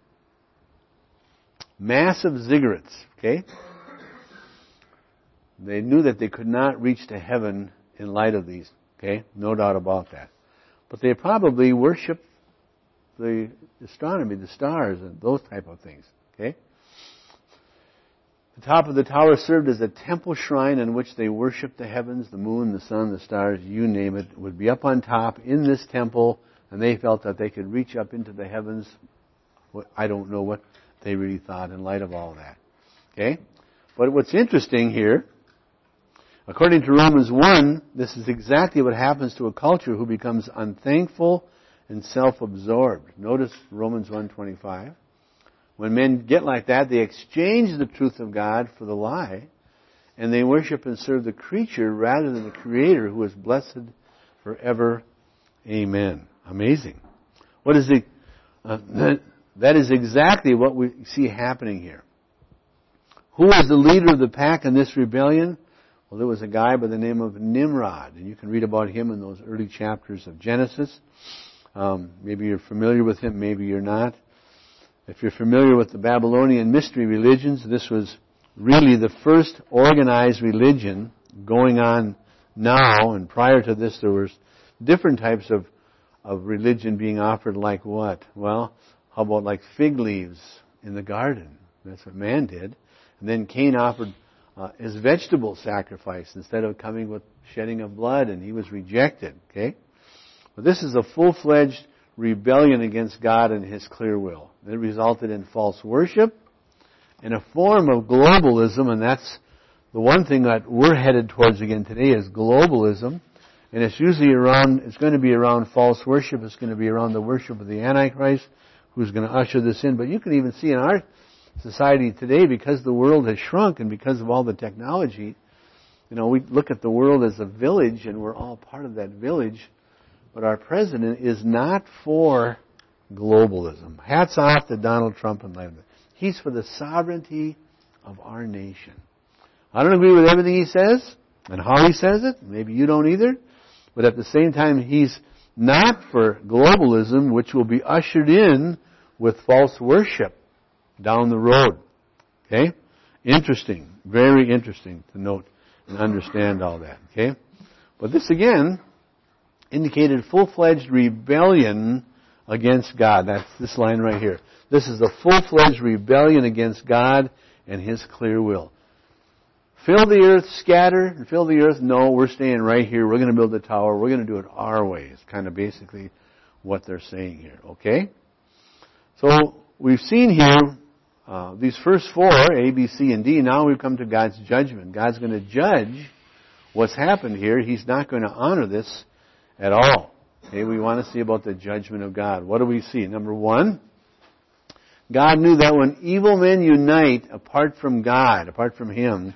S1: massive ziggurats, okay? They knew that they could not reach to heaven in light of these, okay? No doubt about that. But they probably worshiped the astronomy, the stars, and those type of things, okay? The top of the tower served as a temple shrine in which they worshipped the heavens, the moon, the sun, the stars, you name it, would be up on top in this temple, and they felt that they could reach up into the heavens. I don't know what they really thought in light of all that. Okay? But what's interesting here, according to Romans 1, this is exactly what happens to a culture who becomes unthankful and self-absorbed. Notice Romans 1:25. When men get like that, they exchange the truth of God for the lie, and they worship and serve the creature rather than the Creator, who is blessed forever. Amen. Amazing. What is that is exactly what we see happening here. Who was the leader of the pack in this rebellion? Well, there was a guy by the name of Nimrod, and you can read about him in those early chapters of Genesis. Maybe you're familiar with him, maybe you're not. If you're familiar with the Babylonian mystery religions, this was really the first organized religion going on now, and prior to this there was different types of religion being offered, like what? Well, how about like fig leaves in the garden? That's what man did. And then Cain offered his vegetable sacrifice instead of coming with shedding of blood, and he was rejected. Okay? But this is a full-fledged rebellion against God and His clear will. It resulted in false worship and a form of globalism, and that's the one thing that we're headed towards again today is globalism. And it's usually it's going to be around false worship. It's going to be around the worship of the Antichrist, who's going to usher this in. But you can even see in our society today, because the world has shrunk and because of all the technology, we look at the world as a village and we're all part of that village. But our president is not for globalism. Hats off to Donald Trump and Biden. He's for the sovereignty of our nation. I don't agree with everything he says and how he says it. Maybe you don't either. But at the same time, he's not for globalism, which will be ushered in with false worship down the road. Okay? Interesting. Very interesting to note and understand all that. Okay? But this again indicated full-fledged rebellion against God. That's this line right here. This is a full-fledged rebellion against God and His clear will. Fill the earth, scatter, and fill the earth. No, we're staying right here. We're going to build the tower. We're going to do it our way. It's kind of basically what they're saying here. Okay? So we've seen here these first four, A, B, C, and D. Now we've come to God's judgment. God's going to judge what's happened here. He's not going to honor this at all. Okay? We want to see about the judgment of God. What do we see? Number one, God knew that when evil men unite apart from God, apart from Him,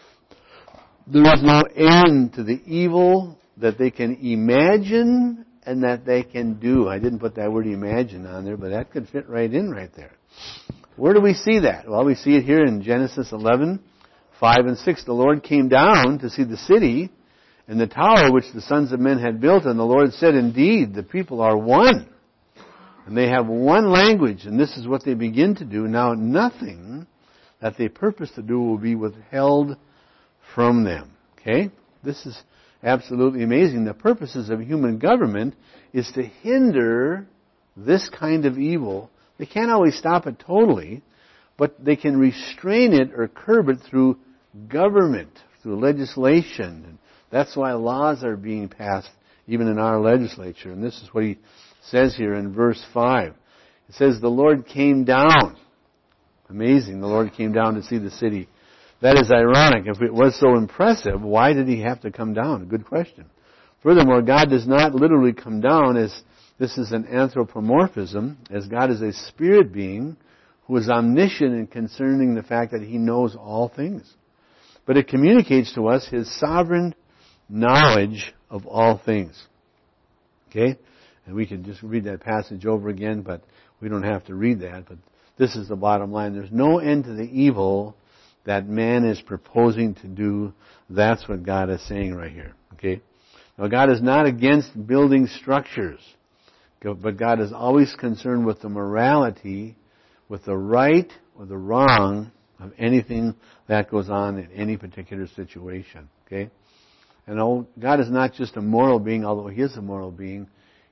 S1: there is no end to the evil that they can imagine and that they can do. I didn't put that word imagine on there, but that could fit right in right there. Where do we see that? Well, we see it here in Genesis 11, 5 and 6. The Lord came down to see the city and the tower which the sons of men had built, and the Lord said, indeed, the people are one. And they have one language, and this is what they begin to do. Now nothing that they purpose to do will be withheld from them. Okay? This is absolutely amazing. The purposes of human government is to hinder this kind of evil. They can't always stop it totally, but they can restrain it or curb it through government, through legislation. And that's why laws are being passed even in our legislature. And this is what he says here in verse 5. It says, the Lord came down. Amazing. The Lord came down to see the city. That is ironic. If it was so impressive, why did He have to come down? A good question. Furthermore, God does not literally come down, as this is an anthropomorphism, as God is a spirit being who is omniscient and concerning the fact that He knows all things. But it communicates to us His sovereign knowledge of all things. Okay? And we can just read that passage over again, but we don't have to read that. But this is the bottom line. There's no end to the evil that man is proposing to do. That's what God is saying right here. Okay? Now God is not against building structures, but God is always concerned with the morality, with the right or the wrong of anything that goes on in any particular situation. Okay? And God is not just a moral being, although He is a moral being.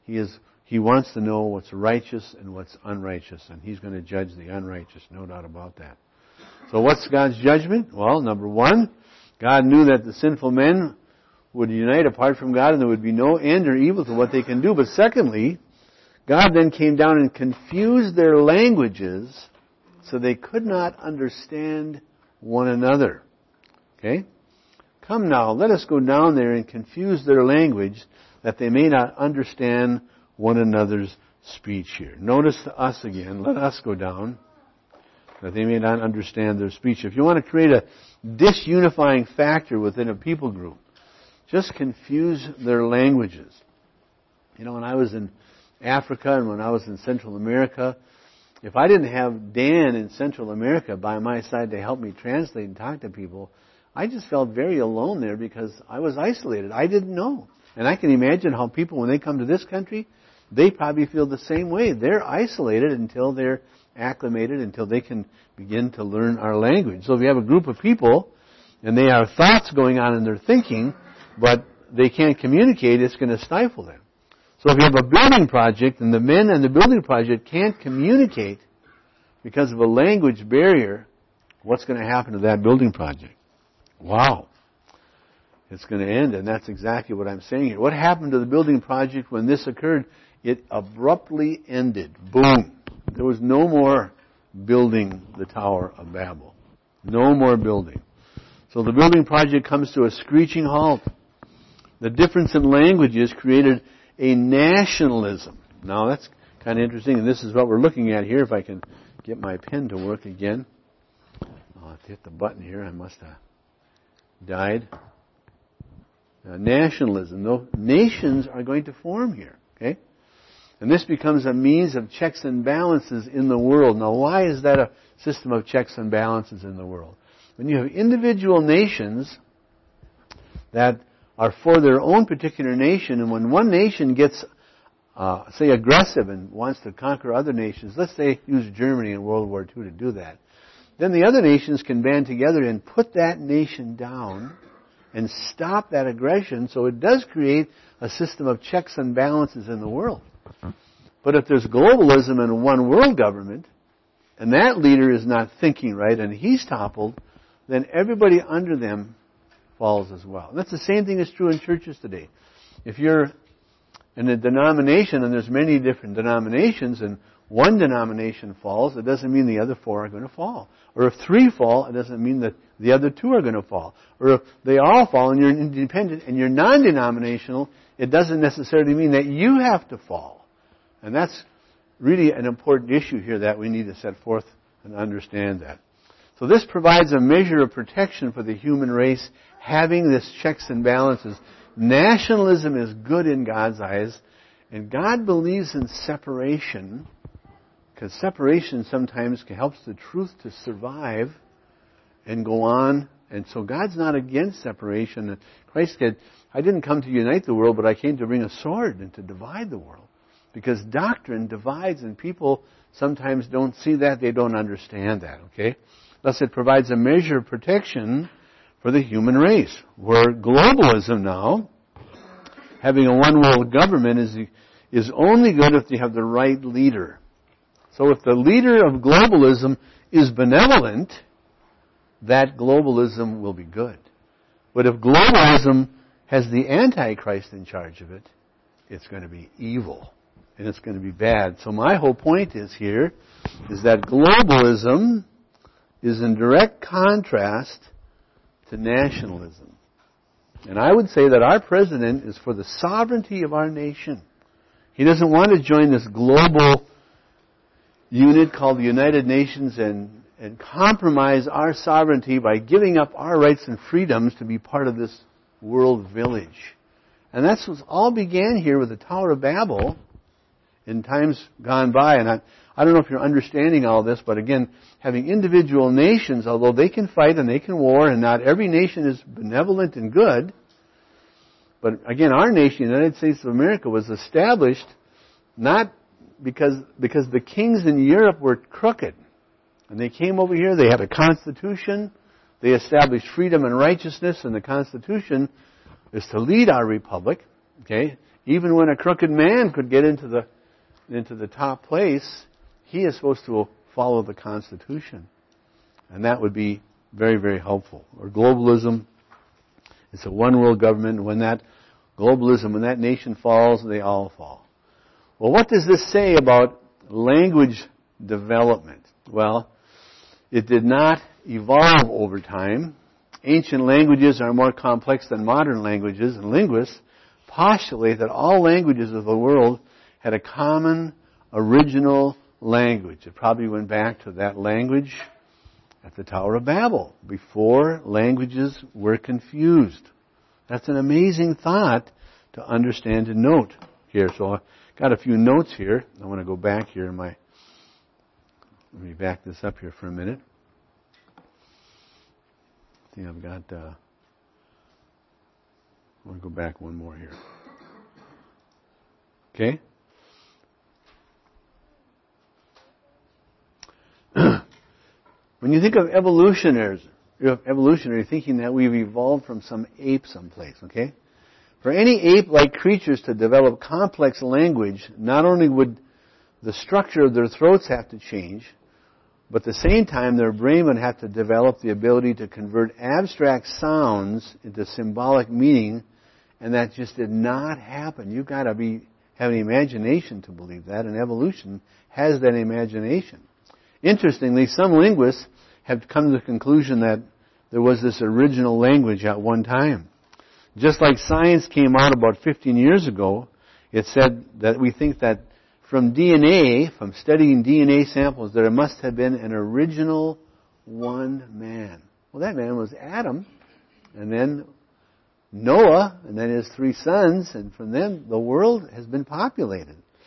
S1: He wants to know what's righteous and what's unrighteous, and He's going to judge the unrighteous, no doubt about that. So what's God's judgment? Well, number one, God knew that the sinful men would unite apart from God and there would be no end or evil to what they can do. But secondly, God then came down and confused their languages so they could not understand one another. Okay? Come now, let us go down there and confuse their language that they may not understand one another's speech here. Notice the us again. Let us go down, that they may not understand their speech. If you want to create a disunifying factor within a people group, just confuse their languages. You know, when I was in Africa and when I was in Central America, if I didn't have Dan in Central America by my side to help me translate and talk to people, I just felt very alone there because I was isolated. I didn't know. And I can imagine how people, when they come to this country, they probably feel the same way. They're isolated until they're acclimated, until they can begin to learn our language. So if you have a group of people and they have thoughts going on in their thinking, but they can't communicate, it's going to stifle them. So if you have a building project and the men in the building project can't communicate because of a language barrier, what's going to happen to that building project? Wow. It's going to end, and that's exactly what I'm saying here. What happened to the building project when this occurred? It abruptly ended. Boom. There was no more building the Tower of Babel. No more building. So the building project comes to a screeching halt. The difference in languages created a nationalism. Now that's kind of interesting, and this is what we're looking at here. If I can get my pen to work again. I'll have to hit the button here. I must have died. Nationalism. No, nations are going to form here. Okay? And this becomes a means of checks and balances in the world. Now, why is that a system of checks and balances in the world? When you have individual nations that are for their own particular nation, and when one nation gets, say, aggressive and wants to conquer other nations, let's say use Germany in World War II to do that, then the other nations can band together and put that nation down and stop that aggression, so it does create a system of checks and balances in the world. But if there's globalism and one world government, and that leader is not thinking right, and he's toppled, then everybody under them falls as well. And that's the same thing is true in churches today. If you're in a denomination, and there's many different denominations, and one denomination falls, it doesn't mean the other four are going to fall. Or if three fall, it doesn't mean that the other two are going to fall. Or if they all fall and you're independent and you're non-denominational, it doesn't necessarily mean that you have to fall. And that's really an important issue here that we need to set forth and understand that. So this provides a measure of protection for the human race, having this checks and balances. Nationalism is good in God's eyes, and God believes in separation, because separation sometimes helps the truth to survive and go on. And so God's not against separation. Christ said, I didn't come to unite the world, but I came to bring a sword and to divide the world. Because doctrine divides, and people sometimes don't see that, they don't understand that, okay? Thus it provides a measure of protection for the human race. Where globalism now, having a one world government, is only good if they have the right leader. So if the leader of globalism is benevolent, that globalism will be good. But if globalism has the Antichrist in charge of it, it's going to be evil. And it's going to be bad. So my whole point is here, is that globalism is in direct contrast to nationalism. And I would say that our president is for the sovereignty of our nation. He doesn't want to join this global unit called the United Nations and compromise our sovereignty by giving up our rights and freedoms to be part of this world village. And that's what all began here with the Tower of Babel in times gone by. And I don't know if you're understanding all this, but again, having individual nations, although they can fight and they can war, and not every nation is benevolent and good, but again, our nation, the United States of America, was established not because the kings in Europe were crooked. And they came over here, they had a constitution, they established freedom and righteousness, and the constitution is to lead our republic, okay? Even when a crooked man could get into the top place, he is supposed to follow the Constitution. And that would be very, very helpful. Or globalism, it's a one world government, and when that nation falls, they all fall. Well, what does this say about language development? Well, it did not evolve over time. Ancient languages are more complex than modern languages, and linguists postulate that all languages of the world had a common original language. It probably went back to that language at the Tower of Babel, before languages were confused. That's an amazing thought to understand and note here. So I've got a few notes here. I want to go back here let me back this up here for a minute. I think I've got, I want to go back one more here. Okay? When you think of evolutionary thinking that we've evolved from some ape someplace, okay? For any ape-like creatures to develop complex language, not only would the structure of their throats have to change, but at the same time their brain would have to develop the ability to convert abstract sounds into symbolic meaning, and that just did not happen. You've got to have an imagination to believe that, and evolution has that imagination. Interestingly, some linguists have come to the conclusion that there was this original language at one time. Just like science came out about 15 years ago, it said that we think that from DNA, from studying DNA samples, there must have been an original one man. Well, that man was Adam, and then Noah, and then his 3 sons, and from them the world has been populated.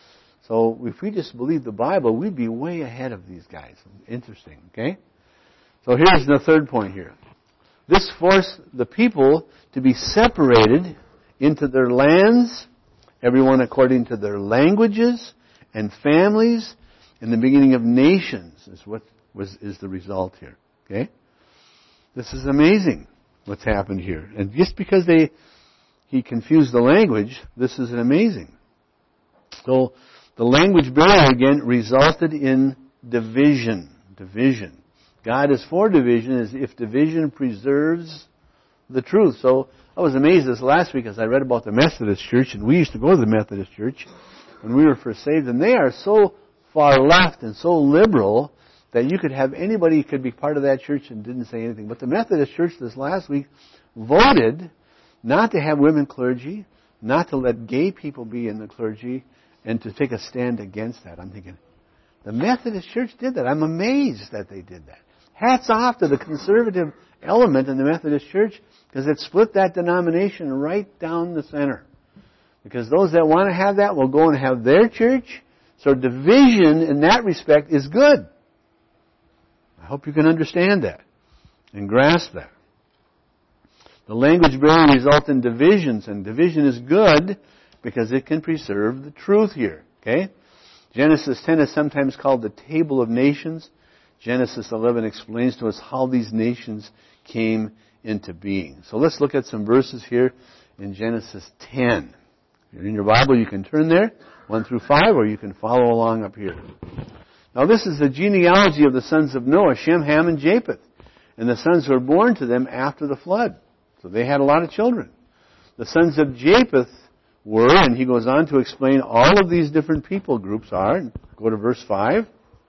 S1: So if we just believe the Bible, we'd be way ahead of these guys. Interesting, okay? So here's the third point here. This forced the people to be separated into their lands, everyone according to their languages and families, and the beginning of nations is the result here. Okay? This is amazing what's happened here. And just because he confused the language, this is amazing. So the language barrier again resulted in division. Division. God is for division as if division preserves the truth. So I was amazed this last week as I read about the Methodist Church, and we used to go to the Methodist Church when we were first saved, and they are so far left and so liberal that you could have anybody who could be part of that church and didn't say anything. But the Methodist Church this last week voted not to have women clergy, not to let gay people be in the clergy, and to take a stand against that. I'm thinking, the Methodist Church did that. I'm amazed that they did that. Hats off to the conservative element in the Methodist Church, because it split that denomination right down the center. Because those that want to have that will go and have their church. So division in that respect is good. I hope you can understand that and grasp that. The language barrier results in divisions, and division is good because it can preserve the truth here. Okay? Genesis 10 is sometimes called the Table of Nations. Genesis 11 explains to us how these nations came into being. So let's look at some verses here in Genesis 10. If you're in your Bible, you can turn there, 1 through 5, or you can follow along up here. Now this is the genealogy of the sons of Noah, Shem, Ham, and Japheth, and the sons who were born to them after the flood. So they had a lot of children. The sons of Japheth were, and he goes on to explain all of these different people groups are. Go to verse 5.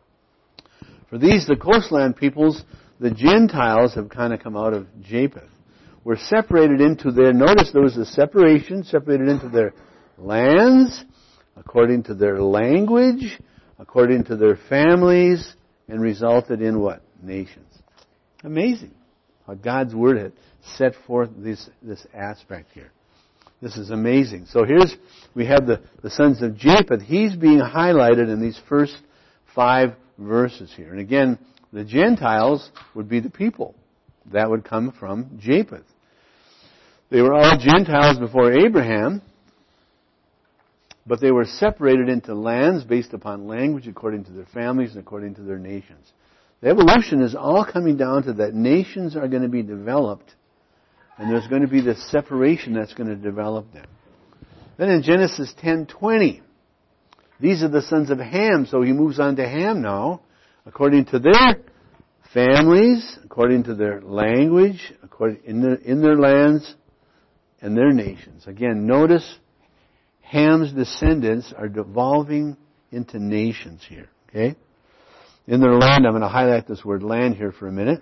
S1: For these, the coastland peoples, the Gentiles have kind of come out of Japheth. Were separated into their, notice there was a separation, separated into their lands, according to their language, according to their families, and resulted in what? Nations. Amazing how God's Word had set forth this aspect here. This is amazing. So we have the sons of Japheth. He's being highlighted in these first 5 verses here. And again, the Gentiles would be the people that would come from Japheth. They were all Gentiles before Abraham, but they were separated into lands based upon language according to their families and according to their nations. The evolution is all coming down to that nations are going to be developed, and there's going to be this separation that's going to develop them. Then in Genesis 10:20, these are the sons of Ham. So he moves on to Ham now, according to their families, according to their language, in their lands and their nations. Again, notice Ham's descendants are devolving into nations here. Okay? In their land, I'm going to highlight this word land here for a minute.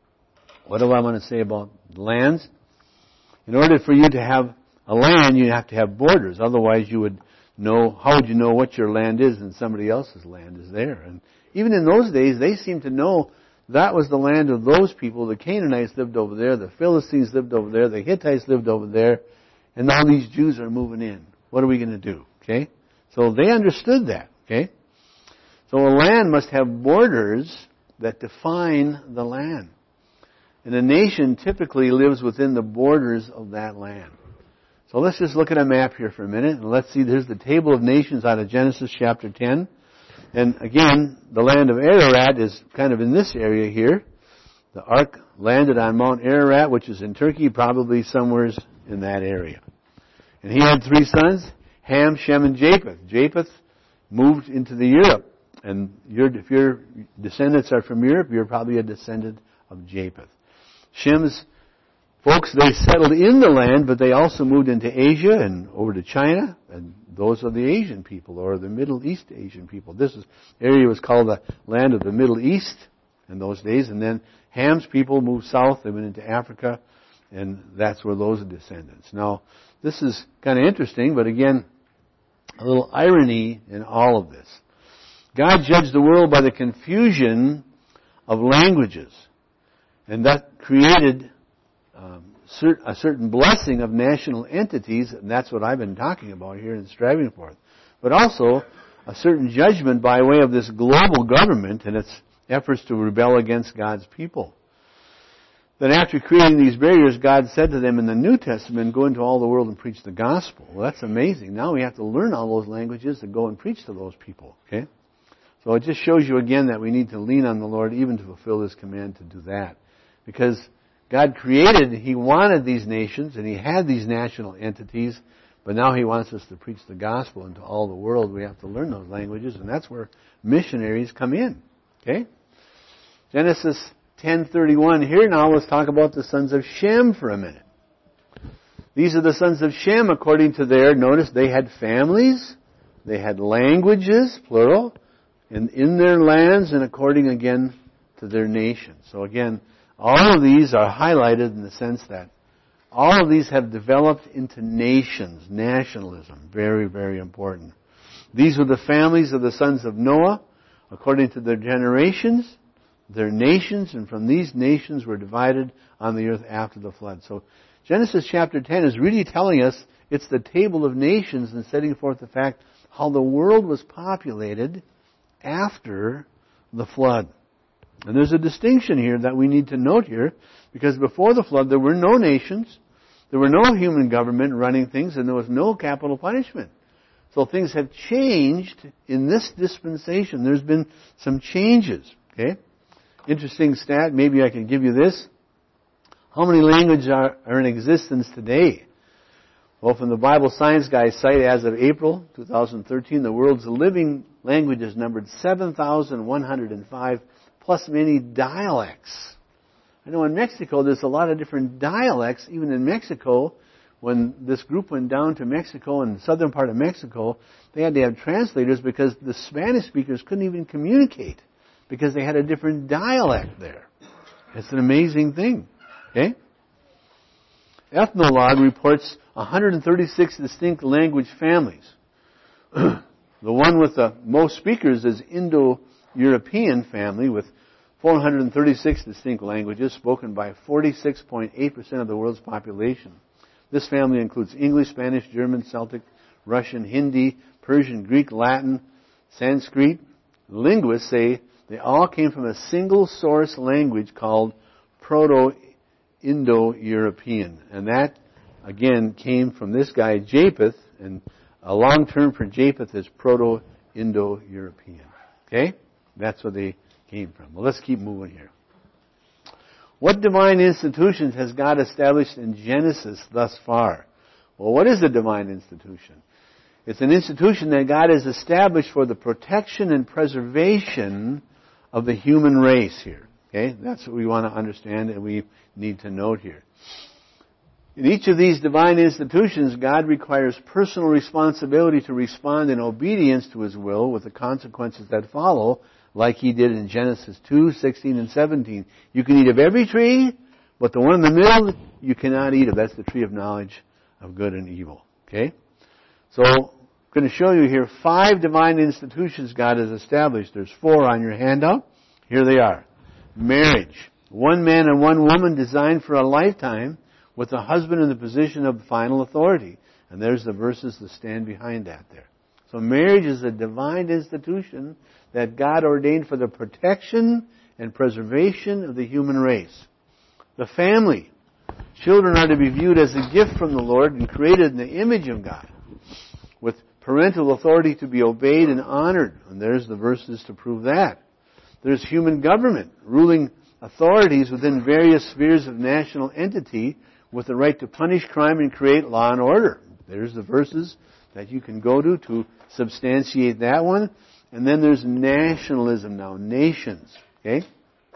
S1: What do I want to say about lands? In order for you to have a land, you have to have borders. Otherwise, you would know, how would you know what your land is and somebody else's land is there? And even in those days, they seemed to know that was the land of those people. The Canaanites lived over there, the Philistines lived over there, the Hittites lived over there, and now these Jews are moving in. What are we going to do? Okay? So they understood that. Okay? So a land must have borders that define the land. And a nation typically lives within the borders of that land. So let's just look at a map here for a minute, and let's see, there's the table of nations out of Genesis chapter 10. And again, the land of Ararat is kind of in this area here. The ark landed on Mount Ararat, which is in Turkey, probably somewhere in that area. And he had 3 sons, Ham, Shem, and Japheth. Japheth moved into the Europe. And if your descendants are from Europe, you're probably a descendant of Japheth. Shem's folks, they settled in the land, but they also moved into Asia and over to China. And those are the Asian people, or the Middle East Asian people. This area was called the land of the Middle East in those days. And then Ham's people moved south. They went into Africa. And that's where those are descendants. Now, this is kind of interesting, but again, a little irony in all of this. God judged the world by the confusion of languages. And that created a certain blessing of national entities, and that's what I've been talking about here and striving for. But also a certain judgment by way of this global government and its efforts to rebel against God's people. Then after creating these barriers, God said to them in the New Testament, go into all the world and preach the gospel. Well, that's amazing. Now we have to learn all those languages to go and preach to those people. Okay? So it just shows you again that we need to lean on the Lord even to fulfill His command to do that. Because God created, He wanted these nations, and He had these national entities, but now He wants us to preach the gospel into all the world. We have to learn those languages, and that's where missionaries come in. Okay? Genesis 10:31 here. Now let's talk about the sons of Shem for a minute. These are the sons of Shem according to notice they had families, they had languages, plural, and in their lands and according again to their nations. So again, all of these are highlighted in the sense that all of these have developed into nations, nationalism. Very, very important. These were the families of the sons of Noah according to their generations, their nations, and from these nations were divided on the earth after the flood. So Genesis chapter 10 is really telling us it's the table of nations and setting forth the fact how the world was populated after the flood. And there's a distinction here that we need to note here, because before the flood there were no nations, there were no human government running things, and there was no capital punishment. So things have changed in this dispensation. There's been some changes. Okay? Interesting stat, maybe I can give you this. How many languages are in existence today? Well, from the Bible Science Guy's site, as of April 2013, the world's living languages numbered 7,105, plus many dialects. I know in Mexico there's a lot of different dialects. Even in Mexico, when this group went down to Mexico and the southern part of Mexico, they had to have translators because the Spanish speakers couldn't even communicate, because they had a different dialect there. It's an amazing thing. Okay? Ethnologue reports 136 distinct language families. The one with the most speakers is Indo-European family with 436 distinct languages spoken by 46.8% of the world's population. This family includes English, Spanish, German, Celtic, Russian, Hindi, Persian, Greek, Latin, Sanskrit. Linguists say they all came from a single source language called Proto-Indo-European. And that, again, came from this guy, Japheth, and a long term for Japheth is Proto-Indo-European. Okay? That's where they came from. Well, let's keep moving here. What divine institutions has God established in Genesis thus far? Well, what is a divine institution? It's an institution that God has established for the protection and preservation of the human race here. Okay? That's what we want to understand and we need to note here. In each of these divine institutions, God requires personal responsibility to respond in obedience to His will with the consequences that follow, like He did in Genesis 2, 16 and 17. You can eat of every tree, but the one in the middle you cannot eat of. That's the tree of knowledge of good and evil. Okay? So, I'm going to show you here 5 divine institutions God has established. There's 4 on your handout. Here they are. Marriage. One man and one woman designed for a lifetime, with the husband in the position of final authority. And there's the verses that stand behind that there. So marriage is a divine institution that God ordained for the protection and preservation of the human race. The family. Children are to be viewed as a gift from the Lord and created in the image of God, with parental authority to be obeyed and honored. And there's the verses to prove that. There's human government, ruling authorities within various spheres of national entity with the right to punish crime and create law and order. There's the verses that you can go to substantiate that one. And then there's nationalism now, nations. Okay?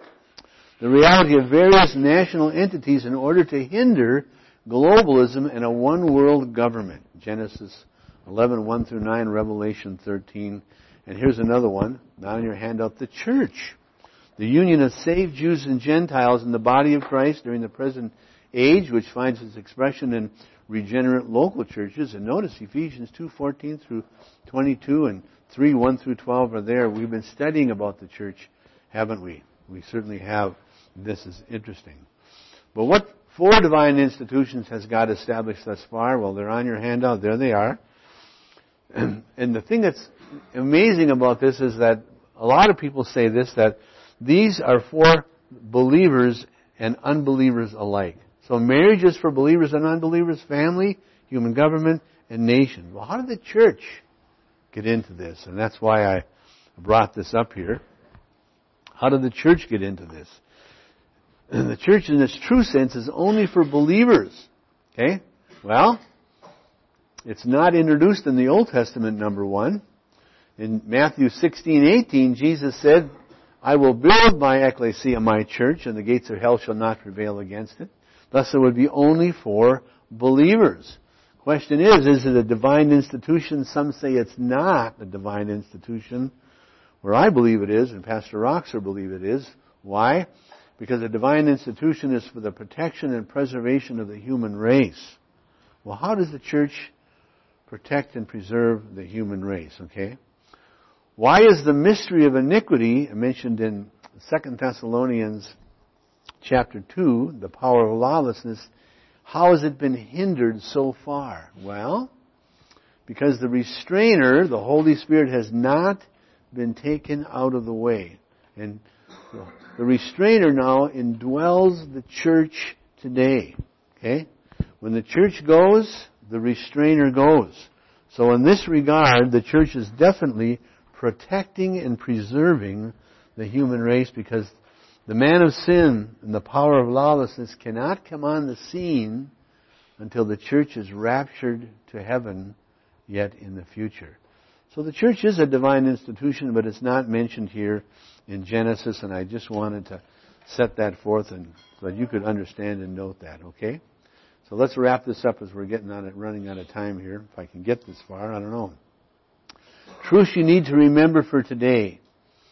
S1: The reality of various national entities in order to hinder globalism and a one-world government. Genesis 11, 1 through 9, Revelation 13. And here's another one, now in your handout, the church. The union of saved Jews and Gentiles in the body of Christ during the present age, which finds its expression in regenerate local churches. And notice Ephesians 2:14 through 22 and 3:1 through 12 are there. We've been studying about the church, haven't we? We certainly have. This is interesting. But what 4 divine institutions has God established thus far? Well, they're on your handout. There they are. And the thing that's amazing about this is that a lot of people say this, that these are for believers and unbelievers alike. So marriage is for believers and unbelievers, family, human government, and nation. Well, how did the church get into this? And that's why I brought this up here. How did the church get into this? And the church in its true sense is only for believers. Okay? Well, it's not introduced in the Old Testament, number one. In Matthew 16:18, Jesus said, I will build my ecclesia, my church, and the gates of hell shall not prevail against it. Thus it would be only for believers. Question is it a divine institution? Some say it's not a divine institution. Where I believe it is, and Pastor Roxer believes it is. Why? Because a divine institution is for the protection and preservation of the human race. Well, how does the church protect and preserve the human race? Okay? Why is the mystery of iniquity mentioned in 2 Thessalonians chapter 2, the power of lawlessness, how has it been hindered so far? Well, because the restrainer, the Holy Spirit, has not been taken out of the way. And the restrainer now indwells the church today. Okay? When the church goes, the restrainer goes. So in this regard, the church is definitely protecting and preserving the human race, because the man of sin and the power of lawlessness cannot come on the scene until the church is raptured to heaven yet in the future. So the church is a divine institution, but it's not mentioned here in Genesis, and I just wanted to set that forth and so that you could understand and note that, okay? So let's wrap this up as we're running out of time here. If I can get this far, I don't know. Truths you need to remember for today.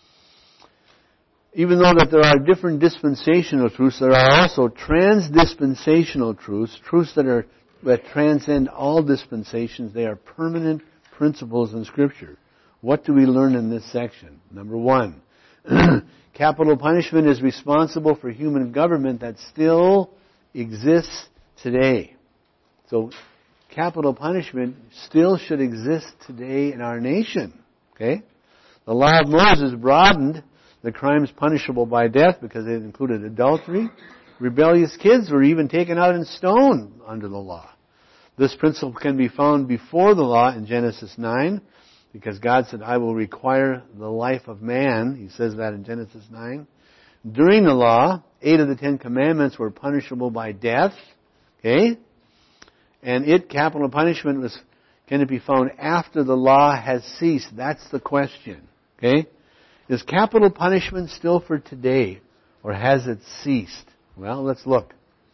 S1: Even though that there are different dispensational truths, there are also transdispensational truths, truths that transcend all dispensations. They are permanent principles in Scripture. What do we learn in this section? Number one, capital punishment is responsible for human government that still exists today. So, capital punishment still should exist today in our nation. Okay? The law of Moses broadened the crimes punishable by death because it included adultery. Rebellious kids were even taken out and stoned under the law. This principle can be found before the law in Genesis 9, because God said, I will require the life of man. He says that in Genesis 9. During the law, 8 of the 10 commandments were punishable by death. Okay? And capital punishment can it be found after the law has ceased? That's the question. Okay? Is capital punishment still for today, or has it ceased? Well, let's look.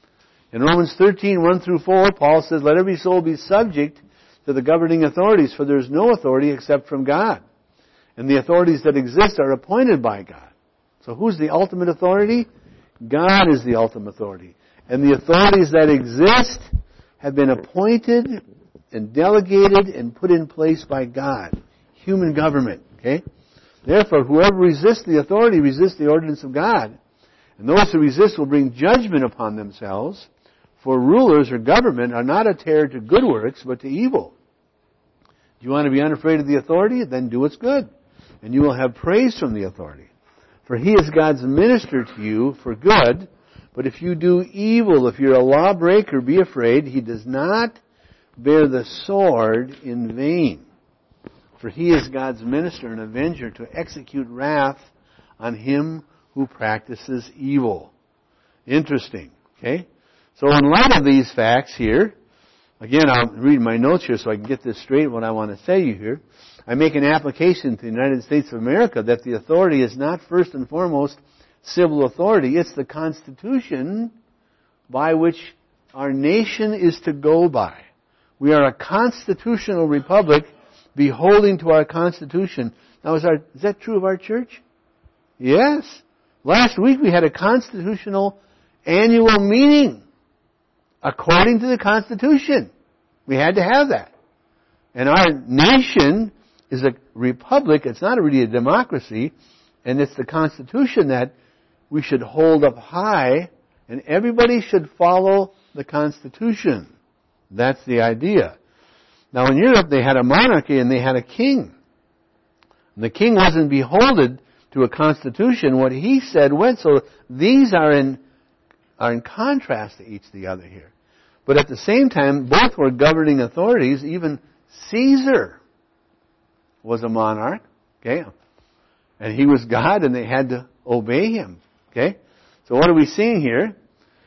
S1: In Romans 13, 1 through 4, Paul says, let every soul be subject to the governing authorities, for there is no authority except from God. And the authorities that exist are appointed by God. So who's the ultimate authority? God is the ultimate authority. And the authorities that exist have been appointed and delegated and put in place by God. Human government. Okay? Therefore, whoever resists the authority resists the ordinance of God. And those who resist will bring judgment upon themselves. For rulers or government are not a terror to good works, but to evil. Do you want to be unafraid of the authority? Then do what's good. And you will have praise from the authority. For he is God's minister to you for good. But if you do evil, if you're a lawbreaker, be afraid. He does not bear the sword in vain. For he is God's minister and avenger to execute wrath on him who practices evil. Interesting. Okay? So in light of these facts here, again, I'll read my notes here so I can get this straight, what I want to say to you here. I make an application to the United States of America that the authority is not first and foremost civil authority. It's the Constitution by which our nation is to go by. We are a constitutional republic beholding to our Constitution. Now, is that true of our church? Yes. Last week we had a constitutional annual meeting according to the Constitution. We had to have that. And our nation is a republic. It's not really a democracy. And it's the Constitution that we should hold up high. And everybody should follow the Constitution. That's the idea. Now in Europe they had a monarchy and they had a king. The king wasn't beholden to a constitution. What he said went. So these are in contrast to each the other here. But at the same time, both were governing authorities. Even Caesar was a monarch. Okay? And he was God, and they had to obey him. Okay? So what are we seeing here?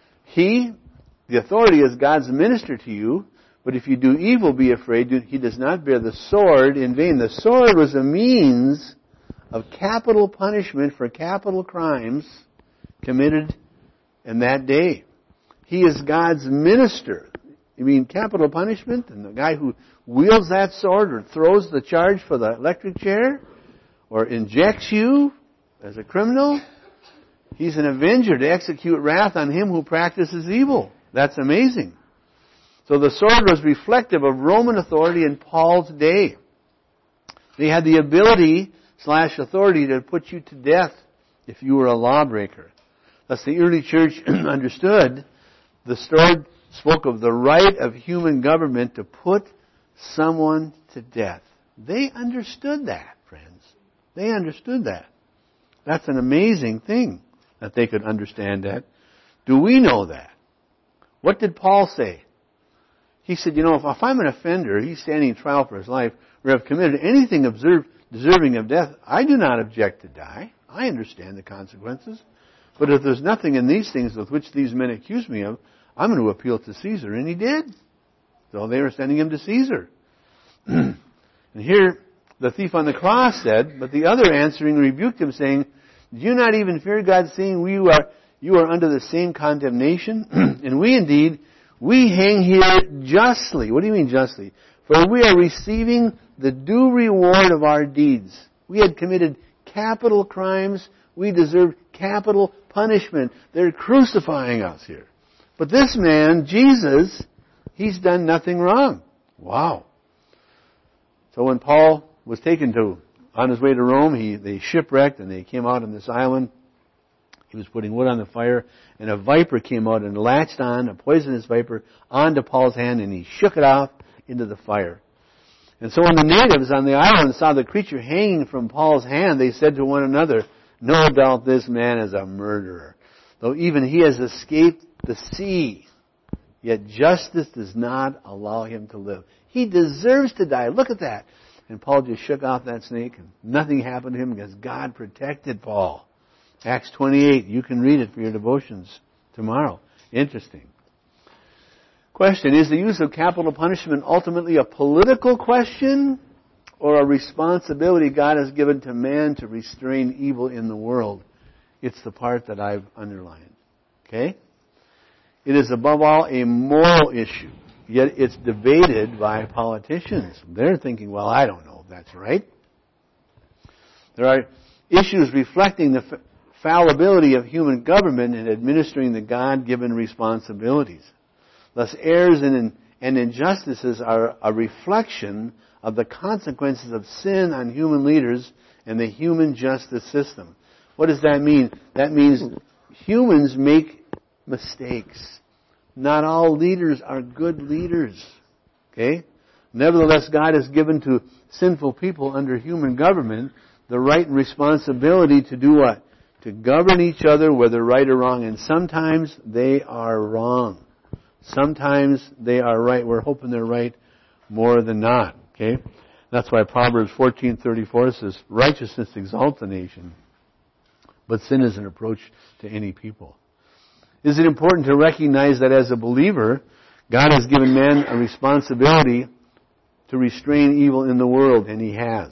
S1: The authority is God's minister to you, but if you do evil, be afraid. He does not bear the sword in vain. The sword was a means of capital punishment for capital crimes committed in that day. He is God's minister. You mean capital punishment? And the guy who wields that sword or throws the charge for the electric chair or injects you as a criminal, he's an avenger to execute wrath on him who practices evil. That's amazing. So the sword was reflective of Roman authority in Paul's day. They had the ability / authority to put you to death if you were a lawbreaker. Thus the early church understood the sword spoke of the right of human government to put someone to death. They understood that, friends. They understood that. That's an amazing thing that they could understand that. Do we know that? What did Paul say? He said, if I'm an offender, he's standing trial for his life, or have committed anything deserving of death, I do not object to die. I understand the consequences. But if there's nothing in these things with which these men accuse me of, I'm going to appeal to Caesar. And he did. So they were sending him to Caesar. And here, the thief on the cross said, but the other answering rebuked him, saying, do you not even fear God, seeing you are under the same condemnation? And we indeed, we hang here justly. What do you mean justly? For we are receiving the due reward of our deeds. We had committed capital crimes. We deserved capital punishment. They're crucifying us here. But this man, Jesus, he's done nothing wrong. Wow. So when Paul was taken on his way to Rome, they shipwrecked and they came out on this island. He was putting wood on the fire, and a viper came out and latched on, a poisonous viper, onto Paul's hand, and he shook it off into the fire. And so when the natives on the island saw the creature hanging from Paul's hand, they said to one another, no doubt this man is a murderer, though even he has escaped the sea. Yet justice does not allow him to live. He deserves to die. Look at that. And Paul just shook off that snake, and nothing happened to him because God protected Paul. Acts 28. You can read it for your devotions tomorrow. Interesting. Question, is the use of capital punishment ultimately a political question or a responsibility God has given to man to restrain evil in the world? It's the part that I've underlined. Okay? It is above all a moral issue, yet it's debated by politicians. They're thinking, well, I don't know if that's right. There are issues reflecting the fallibility of human government in administering the God-given responsibilities. Thus, errors and injustices are a reflection of the consequences of sin on human leaders and the human justice system. What does that mean? That means humans make mistakes. Not all leaders are good leaders. Okay? Nevertheless, God has given to sinful people under human government the right and responsibility to do what? To govern each other, whether right or wrong. And sometimes they are wrong. Sometimes they are right. We're hoping they're right more than not. Okay? That's why Proverbs 14:34 says, righteousness exalts a nation, but sin is an approach to any people. Is it important to recognize that as a believer, God has given man a responsibility to restrain evil in the world, and He has.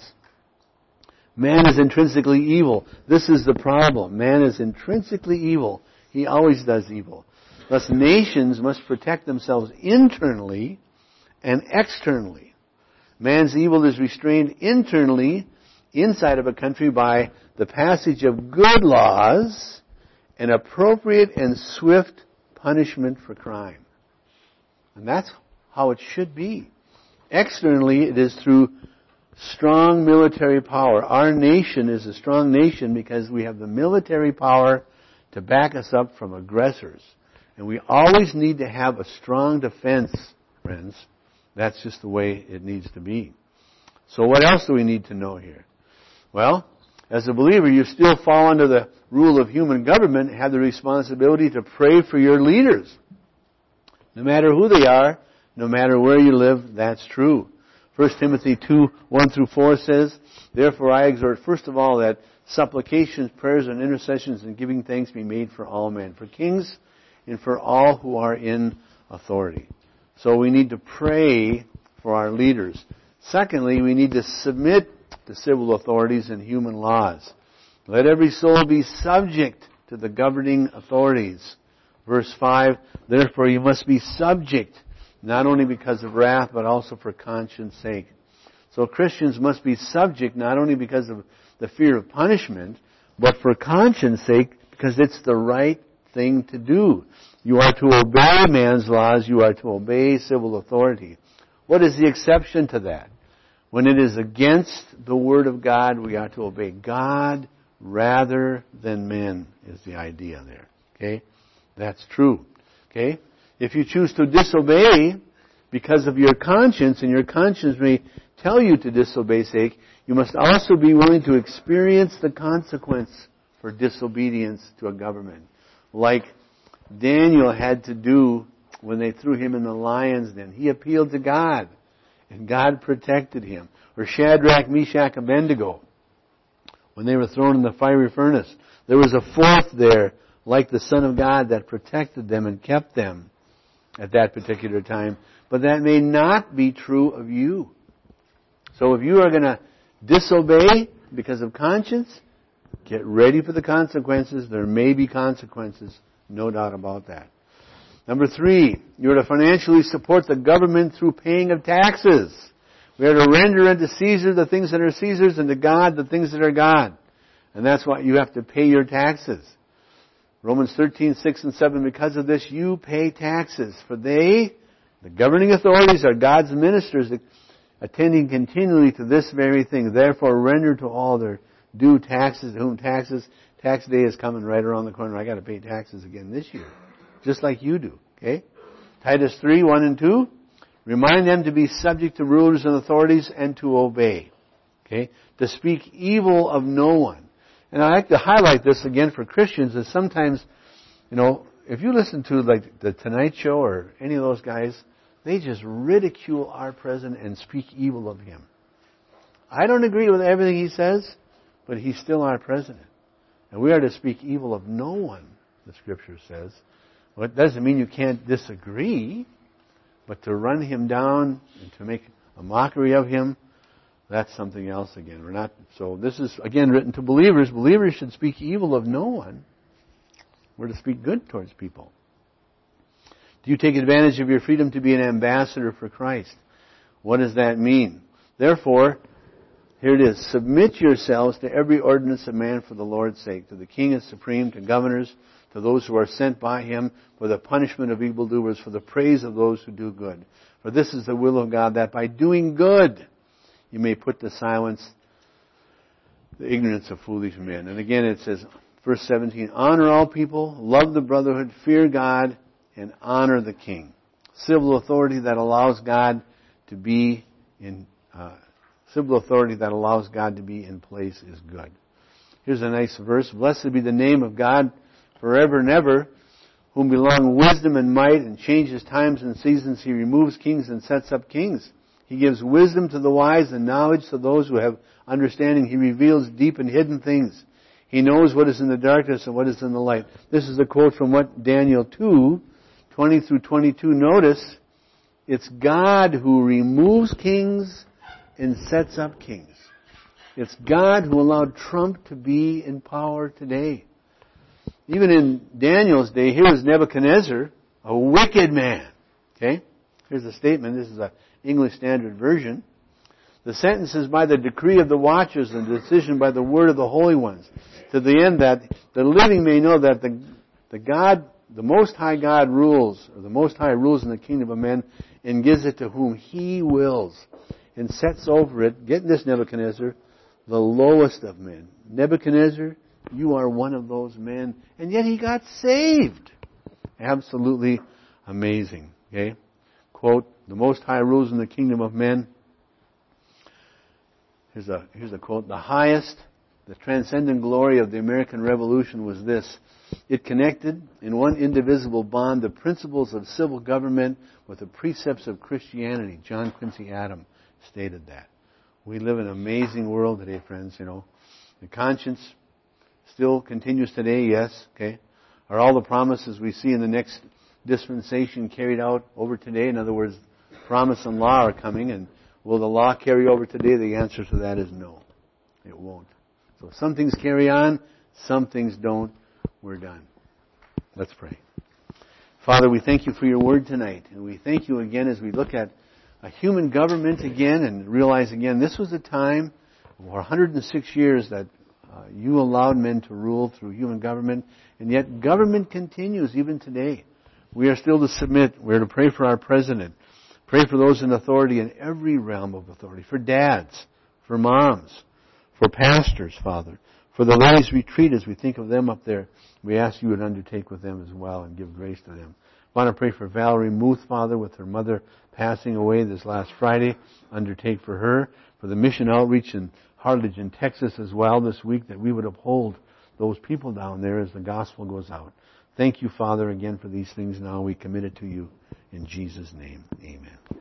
S1: Man is intrinsically evil. This is the problem. Man is intrinsically evil. He always does evil. Thus, nations must protect themselves internally and externally. Man's evil is restrained internally, inside of a country, by the passage of good laws and appropriate and swift punishment for crime. And that's how it should be. Externally, it is through strong military power. Our nation is a strong nation because we have the military power to back us up from aggressors. And we always need to have a strong defense, friends. That's just the way it needs to be. So what else do we need to know here? Well, as a believer, you still fall under the rule of human government and have the responsibility to pray for your leaders. No matter who they are, no matter where you live, that's true. 1 Timothy 2, 1 through 4 says, "Therefore I exhort first of all that supplications, prayers, and intercessions and giving thanks be made for all men, for kings and for all who are in authority." So we need to pray for our leaders. Secondly, we need to submit to civil authorities and human laws. Let every soul be subject to the governing authorities. Verse 5, "Therefore you must be subject, not only because of wrath, but also for conscience sake." So Christians must be subject not only because of the fear of punishment, but for conscience sake, because it's the right thing to do. You are to obey man's laws. You are to obey civil authority. What is the exception to that? When it is against the Word of God, we are to obey God rather than men, is the idea there. Okay? That's true. Okay? If you choose to disobey because of your conscience, and your conscience may tell you to disobey sake, you must also be willing to experience the consequence for disobedience to a government. Like Daniel had to do when they threw him in the lion's den. He appealed to God, and God protected him. Or Shadrach, Meshach, Abednego, when they were thrown in the fiery furnace. There was a fourth there, like the Son of God, that protected them and kept them at that particular time. But that may not be true of you. So if you are going to disobey because of conscience, get ready for the consequences. There may be consequences, no doubt about that. Number 3, you are to financially support the government through paying of taxes. We are to render unto Caesar the things that are Caesar's, and to God the things that are God. And that's why you have to pay your taxes. Romans 13, 6 and 7, "Because of this you pay taxes, for they, the governing authorities, are God's ministers, attending continually to this very thing. Therefore render to all their due taxes, to whom taxes. Tax day is coming right around the corner. I got to pay taxes again this year, just like you do." Okay? Titus 3, 1 and 2. "Remind them to be subject to rulers and authorities and to obey." Okay? To speak evil of no one. And I like to highlight this again for Christians, is sometimes, if you listen to like the Tonight Show or any of those guys, they just ridicule our president and speak evil of him. I don't agree with everything he says, but he's still our president. And we are to speak evil of no one, the Scripture says. Well, it doesn't mean you can't disagree, but to run him down and to make a mockery of him, that's something else again. So this is, again, written to believers. Believers should speak evil of no one. We're to speak good towards people. Do you take advantage of your freedom to be an ambassador for Christ? What does that mean? Therefore, here it is. "Submit yourselves to every ordinance of man for the Lord's sake, to the king and supreme, to governors, to those who are sent by him, for the punishment of evildoers, for the praise of those who do good. For this is the will of God, that by doing good you may put to silence the ignorance of foolish men." And again it says, verse 17, "Honor all people, love the brotherhood, fear God, and honor the king." Civil authority that allows God to be in place is good. Here's a nice verse. "Blessed be the name of God forever and ever, whom belong wisdom and might, and changes times and seasons. He removes kings and sets up kings. He gives wisdom to the wise and knowledge to those who have understanding. He reveals deep and hidden things. He knows what is in the darkness and what is in the light." This is a quote from Daniel 2, 20 through 22. Notice, it's God who removes kings and sets up kings. It's God who allowed Trump to be in power today. Even in Daniel's day, here is Nebuchadnezzar, a wicked man. Okay? Here's a statement. This is an English Standard Version. "The sentence is by the decree of the watchers and the decision by the word of the holy ones, to the end that the living may know that the Most High God rules, or the Most High rules in the kingdom of men, and gives it to whom He wills, and sets over it," get this, Nebuchadnezzar, "the lowest of men." Nebuchadnezzar, you are one of those men, and yet he got saved. Absolutely amazing. Okay? Quote, "The Most High rules in the kingdom of men, Here's a quote. The transcendent glory of the American Revolution was this. It connected in one indivisible bond the principles of civil government with the precepts of Christianity. John Quincy Adams stated that. We live in an amazing world today, friends, you know. The conscience still continues today, yes, okay. Are all the promises we see in the next dispensation carried out over today? In other words, promise and law are coming, and will the law carry over today? The answer to that is no. It won't. So some things carry on, some things don't. We're done. Let's pray. Father, we thank you for your word tonight. And we thank you again as we look at a human government again and realize again this was a time for 106 years that you allowed men to rule through human government. And yet government continues even today. We are still to submit. We're to pray for our president. Pray for those in authority in every realm of authority. For dads, for moms, for pastors, Father. For the ladies' retreat, as we think of them up there, we ask you would undertake with them as well and give grace to them. I want to pray for Valerie Muth, Father, with her mother passing away this last Friday. Undertake for her. For the mission outreach in Harlingen, Texas as well this week, that we would uphold those people down there as the gospel goes out. Thank you, Father, again for these things now. We commit it to you in Jesus' name. Amen.